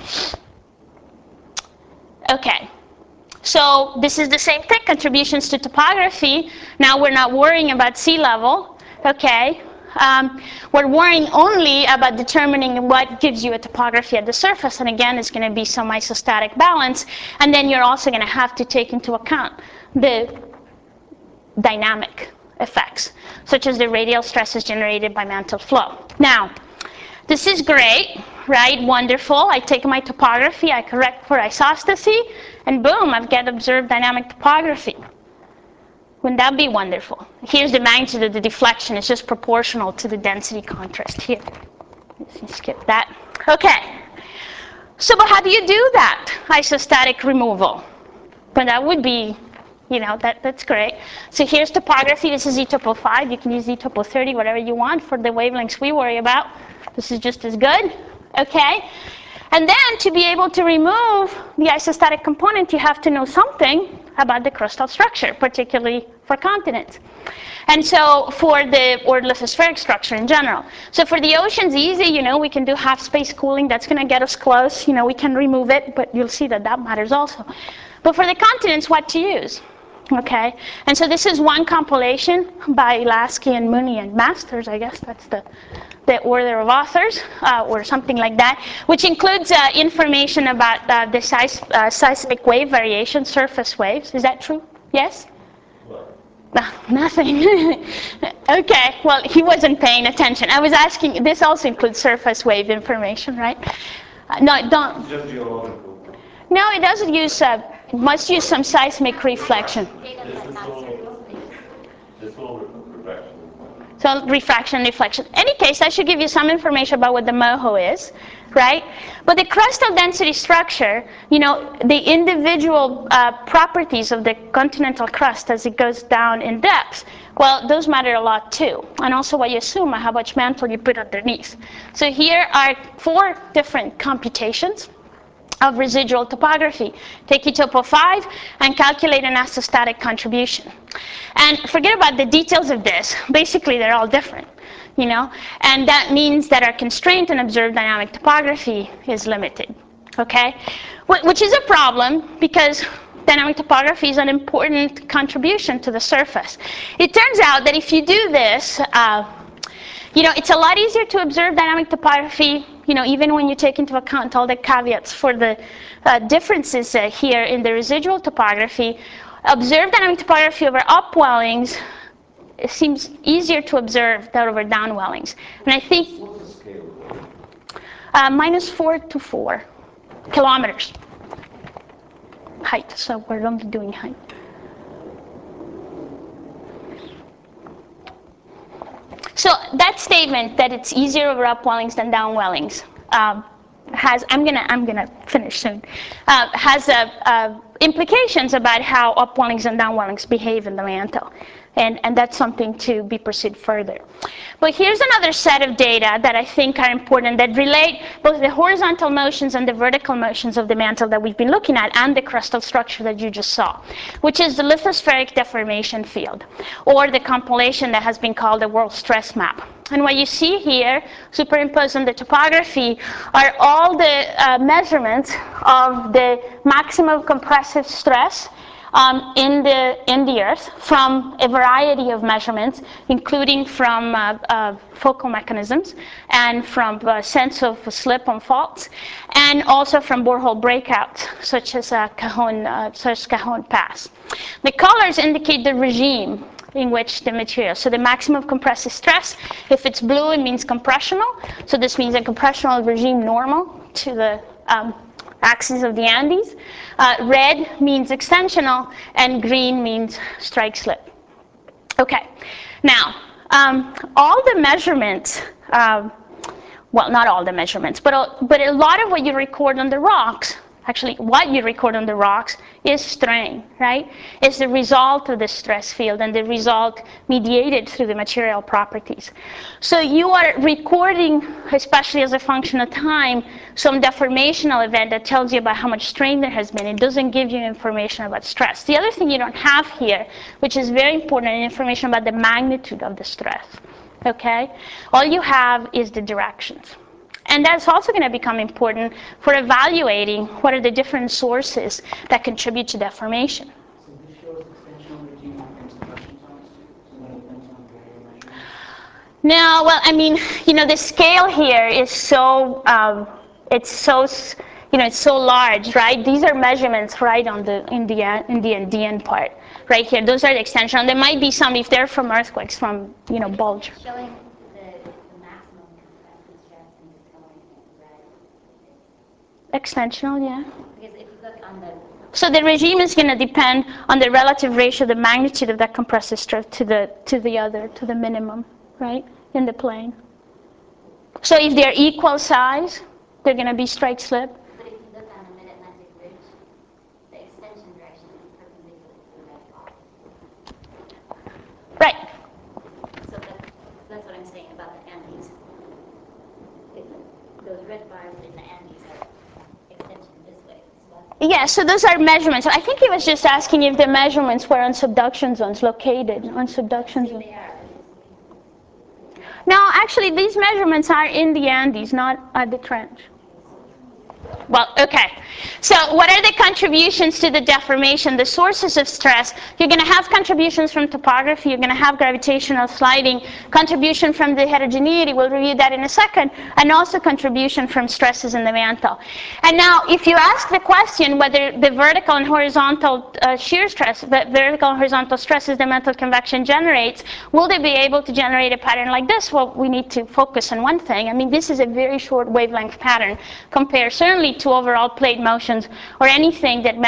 Okay. So this is the same thing, contributions to topography. Now we're not worrying about sea level, okay? We're worrying only about determining what gives you a topography at the surface, and again, it's going to be some isostatic balance, and then you're also going to have to take into account the dynamic effects, such as the radial stresses generated by mantle flow. Now, this is great, right? Wonderful. I take my topography, I correct for isostasy, and boom, I've got observed dynamic topography. Wouldn't that be wonderful? Here's the magnitude of the deflection. It's just proportional to the density contrast here. Let's skip that. Okay. So, but how do you do that isostatic removal? But that would be, you know, that's great. So here's topography. This is Z-topo 5. You can use Z-topo 30, whatever you want for the wavelengths we worry about. This is just as good, okay? And then to be able to remove the isostatic component, you have to know something about the crustal structure, particularly for continents. And so for or lithospheric structure in general. So for the oceans, easy, you know, we can do half-space cooling. That's going to get us close. You know, we can remove it, but you'll see that that matters also. But for the continents, what to use? Okay, and so this is one compilation by Lasky and Mooney and Masters, I guess that's the order of authors, or something like that, which includes information about the seismic wave variation, surface waves. Is that true? Yes? Nothing. Okay, well, he wasn't paying attention. I was asking, this also includes surface wave information, right? No, it don't. Just geological. No, it doesn't use, it must use some seismic reflection. This will reflection. So refraction, deflection. In any case, I should give you some information about what the MOHO is, right? But the crustal density structure, you know, the individual properties of the continental crust as it goes down in depth, well, those matter a lot too. And also what you assume, how much mantle you put underneath. So here are 4 different computations of residual topography. Take E-topo 5 and calculate an isostatic contribution. And forget about the details of this. Basically, they're all different, you know? And that means that our constraint in observed dynamic topography is limited, okay? Which is a problem because dynamic topography is an important contribution to the surface. It turns out that if you do this, you know, it's a lot easier to observe dynamic topography, you know, even when you take into account all the caveats for the differences here in the residual topography. Observed dynamic topography over upwellings, it seems easier to observe than over downwellings. And I think What's the scale? -4 to 4 kilometers height, so we're only doing height. So that statement that it's easier over upwellings than downwellings has, I'm gonna finish soon, has implications about how upwellings and downwellings behave in the mantle. And that's something to be pursued further. But here's another set of data that I think are important that relate both the horizontal motions and the vertical motions of the mantle that we've been looking at and the crustal structure that you just saw, which is the lithospheric deformation field, or the compilation that has been called the world stress map. And what you see here, superimposed on the topography, are all the measurements of the maximum compressive stress in the Earth from a variety of measurements, including from focal mechanisms and from sense of slip on faults, and also from borehole breakouts, such as Cajon Pass. The colors indicate the regime in which the material, so the maximum compressive stress, if it's blue, it means compressional. So this means a compressional regime normal to the axis of the Andes. Red means extensional, and green means strike slip. Okay, now all the measurements, well, not all the measurements, but a lot of what you record on the rocks actually what you record on the rocks is strain, right? It's the result of the stress field and the result mediated through the material properties. So you are recording, especially as a function of time, some deformational event that tells you about how much strain there has been. It doesn't give you information about stress. The other thing you don't have here, which is very important, is information about the magnitude of the stress, okay? All you have is the directions. And that's also going to become important for evaluating what are the different sources that contribute to deformation. So this shows extensional regime and suppression zones too, so that depends on where you're measuring? No, well, I mean, the scale here is so, it's so large, right? These are measurements right on in the end part, right here. Those are the extension. There might be some, if they're from earthquakes, from, bulge. Showing the maximum compressive stress in this color in red. Extensional, yeah. Because if you look on the... So the regime is going to depend on the relative ratio, the magnitude of that compressive stress to the minimum, right, in the plane. So if they're equal size, they're going to be strike slip. But if you look on the mid-Atlantic ridge, the extension direction is perpendicular to the red bar. Right. So that's what I'm saying about the Andes. Those red bars in the Andes are extension this way. Yeah, so those are measurements. I think he was just asking if the measurements were on subduction zones, located on subduction zones. They are. No, actually, these measurements are in the Andes, not at the trench. Well, okay. So what are the contributions to the deformation, the sources of stress? You're going to have contributions from topography. You're going to have gravitational sliding, contribution from the heterogeneity. We'll review that in a second. And also contribution from stresses in the mantle. And now, if you ask the question whether the vertical and horizontal shear stress, vertical and horizontal stresses the mantle convection generates, will they be able to generate a pattern like this? Well, we need to focus on one thing. I mean, this is a very short wavelength pattern compared certainly to overall plate motions or anything that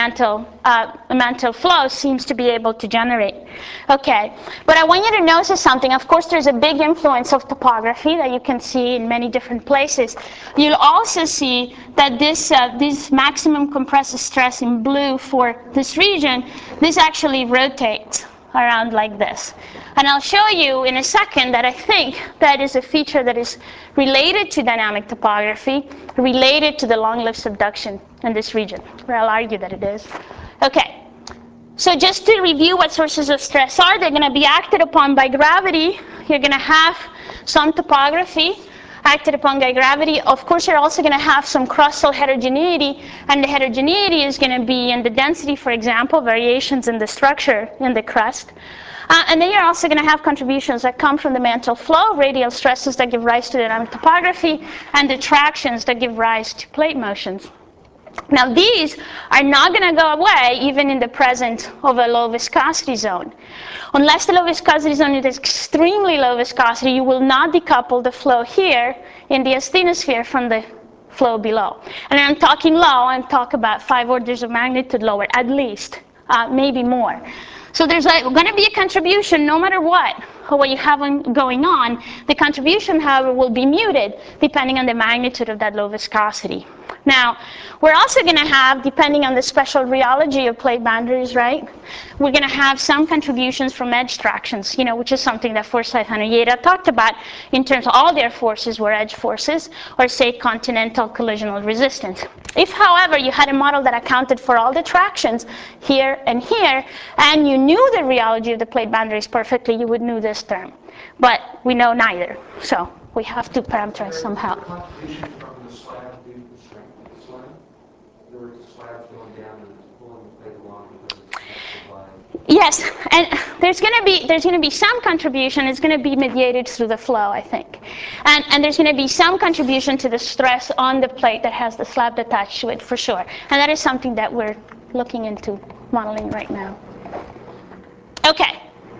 mantle flow seems to be able to generate. Okay, but I want you to notice something. Of course, there's a big influence of topography that you can see in many different places. You'll also see that this maximum compressive stress in blue for this region, this actually rotates around like this. And I'll show you in a second that I think that is a feature that is related to dynamic topography, related to the long-lived subduction in this region, where I'll argue that it is. Okay, so just to review what sources of stress are, they're going to be acted upon by gravity. You're going to have some topography acted upon by gravity. Of course, you're also going to have some crustal heterogeneity, and the heterogeneity is going to be in the density, for example, variations in the structure in the crust. And then you're also going to have contributions that come from the mantle flow, radial stresses that give rise to dynamic topography, and the tractions that give rise to plate motions. Now, these are not going to go away even in the presence of a low viscosity zone. Unless the low viscosity zone is extremely low viscosity, you will not decouple the flow here in the asthenosphere from the flow below. And I'm talking low, I'm talking about 5 orders of magnitude lower, at least, maybe more. So there's going to be a contribution no matter what you have going on. The contribution, however, will be muted depending on the magnitude of that low viscosity. Now, we're also going to have, depending on the special rheology of plate boundaries, right, we're going to have some contributions from edge tractions, which is something that Forsyth and Ojeda talked about in terms of all their forces were edge forces, or say continental collisional resistance. If, however, you had a model that accounted for all the tractions here, and you knew the rheology of the plate boundaries perfectly, you would know this term. But we know neither, so we have to parameterize somehow. Contribution from the slab due to the strength of the slab? There were slabs going down and it's pulling the plate along because it's supply. Yes, and there's going to be some contribution. It's going to be mediated through the flow, I think, and there's going to be some contribution to the stress on the plate that has the slab attached to it for sure, and that is something that we're looking into modeling right now. Okay.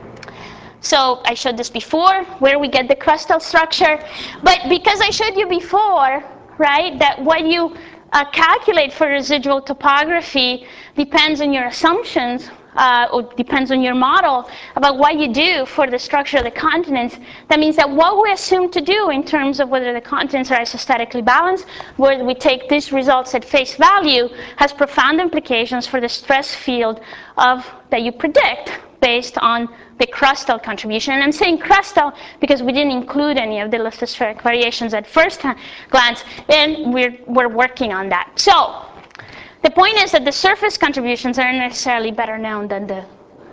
So I showed this before, where we get the crustal structure. But because I showed you before, right, that what you calculate for residual topography depends on your assumptions or depends on your model, about what you do for the structure of the continents, that means that what we assume to do in terms of whether the continents are isostatically balanced, whether we take these results at face value, has profound implications for the stress field that you predict based on the crustal contribution. And I'm saying crustal because we didn't include any of the lithospheric variations at first glance, and we're working on that. So the point is that the surface contributions aren't necessarily better known than the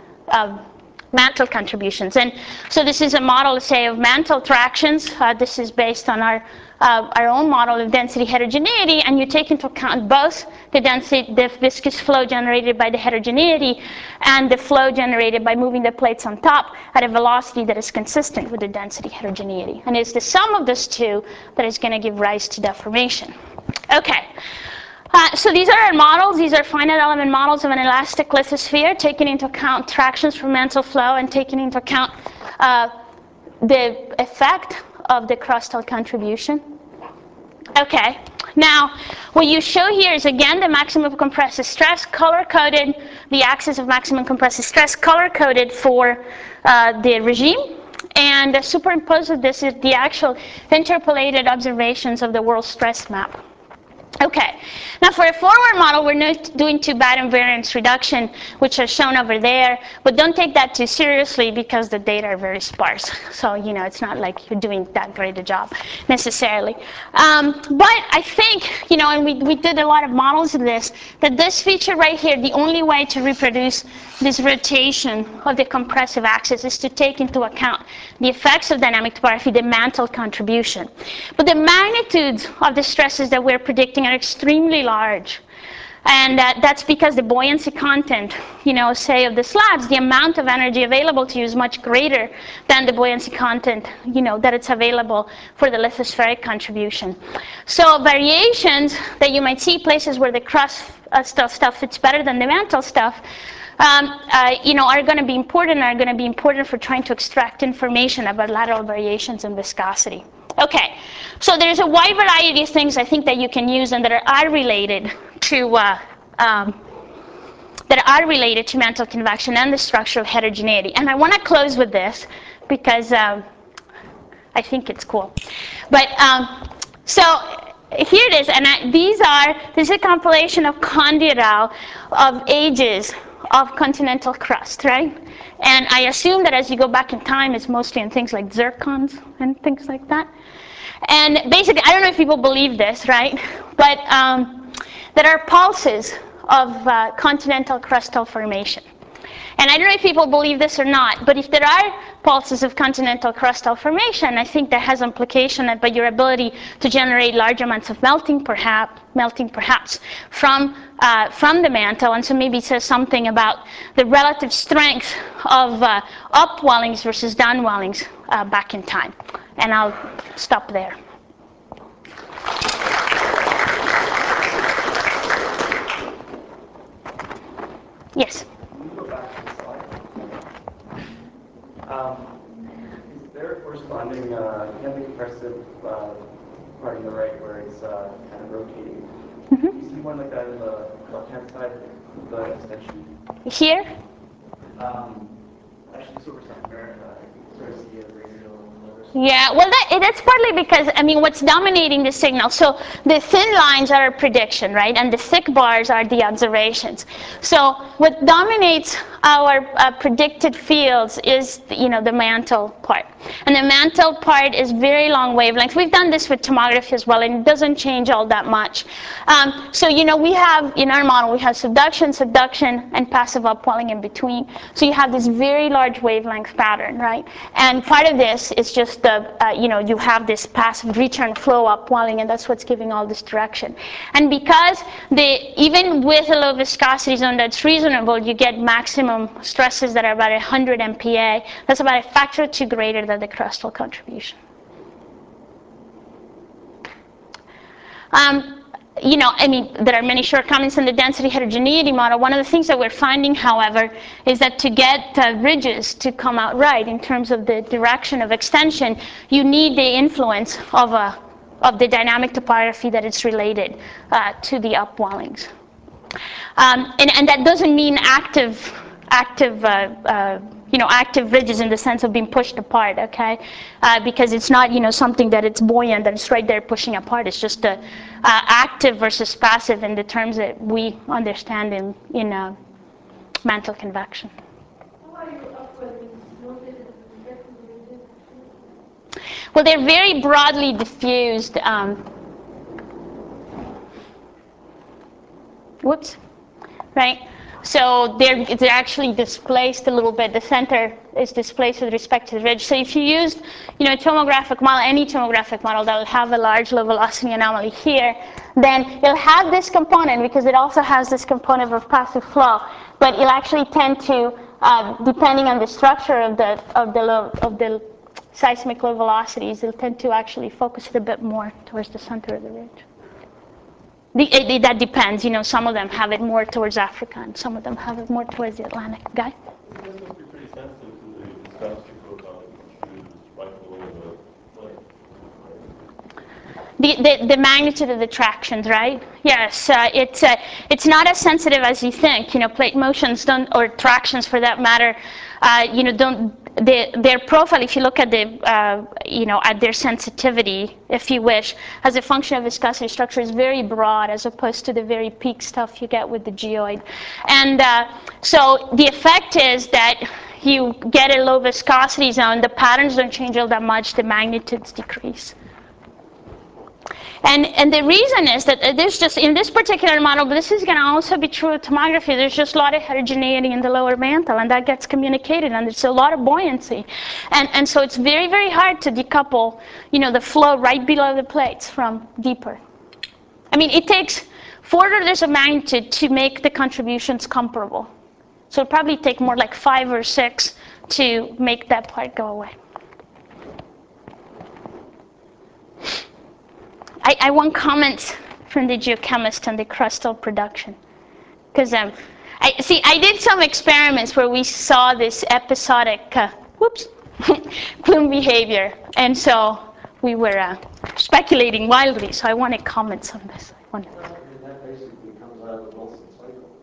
mantle contributions. And so this is a model, say, of mantle tractions. This is based on our own model of density heterogeneity, and you take into account both the density, the viscous flow generated by the heterogeneity, and the flow generated by moving the plates on top at a velocity that is consistent with the density heterogeneity. And it's the sum of those two that is going to give rise to deformation. Okay. So these are our models. These are finite element models of an elastic lithosphere, taking into account tractions from mantle flow and taking into account the effect of the crustal contribution. Okay. Now, what you show here is, again, the maximum compressive stress, color-coded, the axis of maximum compressive stress, color-coded for the regime. And superimposed with this is the actual interpolated observations of the world stress map. Okay, now for a forward model, we're not doing two-bad invariance reduction, which are shown over there, but don't take that too seriously because the data are very sparse. So, it's not like you're doing that great a job necessarily. But I think, and we did a lot of models of this, that this feature right here, the only way to reproduce this rotation of the compressive axis is to take into account the effects of dynamic topography, the mantle contribution. But the magnitudes of the stresses that we're predicting are extremely large. And that's because the buoyancy content, say of the slabs, the amount of energy available to you is much greater than the buoyancy content, that it's available for the lithospheric contribution. So variations that you might see, places where the crust stuff fits better than the mantle stuff, are going to be important for trying to extract information about lateral variations in viscosity. Okay, so there's a wide variety of things I think that you can use and that are related to mantle convection and the structural heterogeneity. And I want to close with this because I think it's cool. But so here it is, and this is a compilation of Condi et al. Of ages of continental crust, right? And I assume that as you go back in time, it's mostly in things like zircons and things like that. And basically, I don't know if people believe this, right? But there are pulses of continental crustal formation. And I don't know if people believe this or not, but if there are pulses of continental crustal formation, I think that has implication about your ability to generate large amounts of melting perhaps from the mantle, and so maybe it says something about the relative strength of upwellings versus downwellings back in time. And I'll stop there. Yes? Can you go back to the slide? Is there a corresponding heavy compressive part on the right where it's kind of rotating? Mm-hmm. Do you see one like that on the left-hand side of the extension? Here? Actually, it's over South America. I sort of see a radial. Yeah, well, that's partly because, what's dominating the signal? So the thin lines are a prediction, right? And the thick bars are the observations. So what dominates our predicted fields is, the mantle part. And the mantle part is very long wavelengths. We've done this with tomography as well, and it doesn't change all that much. So, we have, in our model, we have subduction, and passive upwelling in between. So you have this very large wavelength pattern, right? And part of this is just you have this passive return flow upwelling, and that's what's giving all this direction. And because even with a low viscosity zone that's reasonable, you get maximum stresses that are about 100 MPa. That's about a factor of 2 greater than the crustal contribution. There are many shortcomings in the density heterogeneity model. One of the things that we're finding, however, is that to get ridges to come out right in terms of the direction of extension, you need the influence of the dynamic topography that is related to the upwellings. And that doesn't mean active active ridges in the sense of being pushed apart, okay? Because it's not, something that it's buoyant and it's right there pushing apart. It's just active versus passive in the terms that we understand in mantle convection. How are you upward with Well, they're very broadly diffused. Right? So they're actually displaced a little bit. The center is displaced with respect to the ridge. So if you used, a tomographic model, any tomographic model that will have a large low velocity anomaly here, then it'll have this component because it also has this component of passive flow. But it'll actually tend to, depending on the structure of the seismic low velocities, it'll tend to actually focus it a bit more towards the center of the ridge. That depends. Some of them have it more towards Africa, and some of them have it more towards the Atlantic. Guy? This must be pretty sensitive to the viscosity profile that you choose right below the plate. The magnitude of the tractions, right? Yes, it's not as sensitive as you think. Plate motions don't, or tractions for that matter, don't. Their profile, if you look at at their sensitivity, if you wish, as a function of viscosity structure, is very broad as opposed to the very peak stuff you get with the geoid. And so the effect is that you get a low viscosity zone. The patterns don't change all that much. The magnitudes decrease. And the reason is that there's just, in this particular model, but this is going to also be true of tomography, there's just a lot of heterogeneity in the lower mantle, and that gets communicated, and there's a lot of buoyancy. And so it's very, very hard to decouple, the flow right below the plates from deeper. I mean, it takes 4 orders of magnitude to make the contributions comparable. So it'll probably take more like 5 or 6 to make that part go away. I want comments from the geochemist on the crustal production. Because I did some experiments where we saw this episodic, plume behavior. And so we were speculating wildly, so I wanted comments on this. That basically comes out of the Wilson cycle.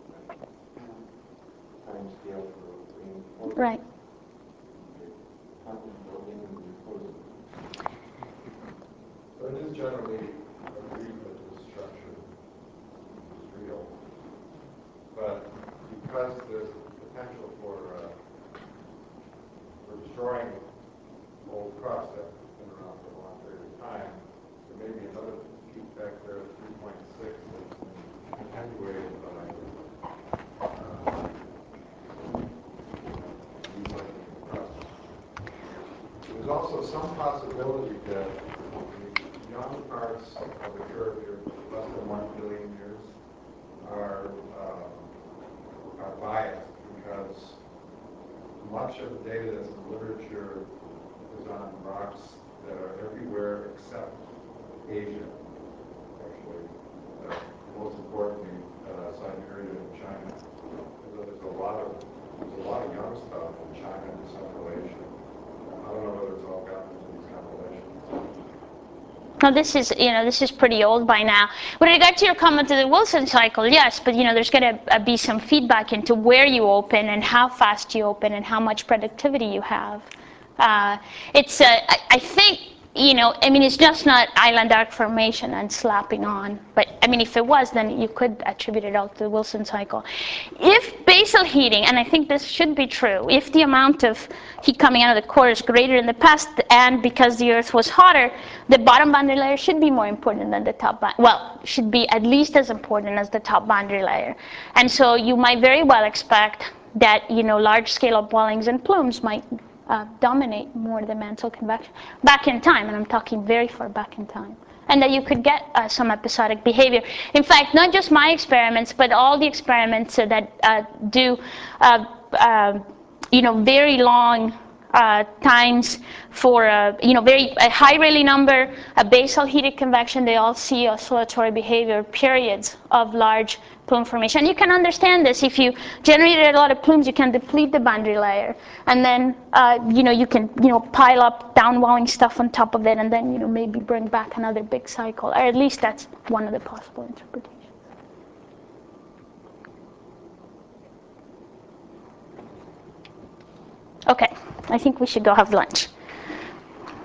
Time scale for being Right. So it is generally agreed that this structure is real, but because there's potential for destroying old crust that has been around for a long period of time, there may be another peak factor of 3.6 that's been attenuated by recycling the crust. There's also some possibility that young parts of the curve here, less than 1 billion years, are biased because much of the data that's in the literature is on rocks that are everywhere except Asia, actually. Most importantly, Siberia and China. There's a lot of young stuff in China and Central Asia. I don't know whether it's all gotten into these compilations. Now this is pretty old by now. With regard to your comment to the Wilson cycle, yes, but there's going to be some feedback into where you open and how fast you open and how much productivity you have. I think, it's just not island arc formation and slapping on. But, if it was, then you could attribute it all to the Wilson cycle. If basal heating, and I think this should be true, if the amount of heat coming out of the core is greater in the past, and because the Earth was hotter, the bottom boundary layer should be more important than the top boundary. Well, should be at least as important as the top boundary layer. And so you might very well expect that, large-scale upwellings and plumes might dominate more the mantle convection back in time, and I'm talking very far back in time, and that you could get some episodic behavior. In fact, not just my experiments, but all the experiments that do very long times for a high Rayleigh number, a basal heated convection, they all see oscillatory behavior periods of large plume formation. And you can understand this. If you generated a lot of plumes, you can deplete the boundary layer, and then you can pile up downwelling stuff on top of it, and then maybe bring back another big cycle, or at least that's one of the possible interpretations. Okay, I think we should go have lunch.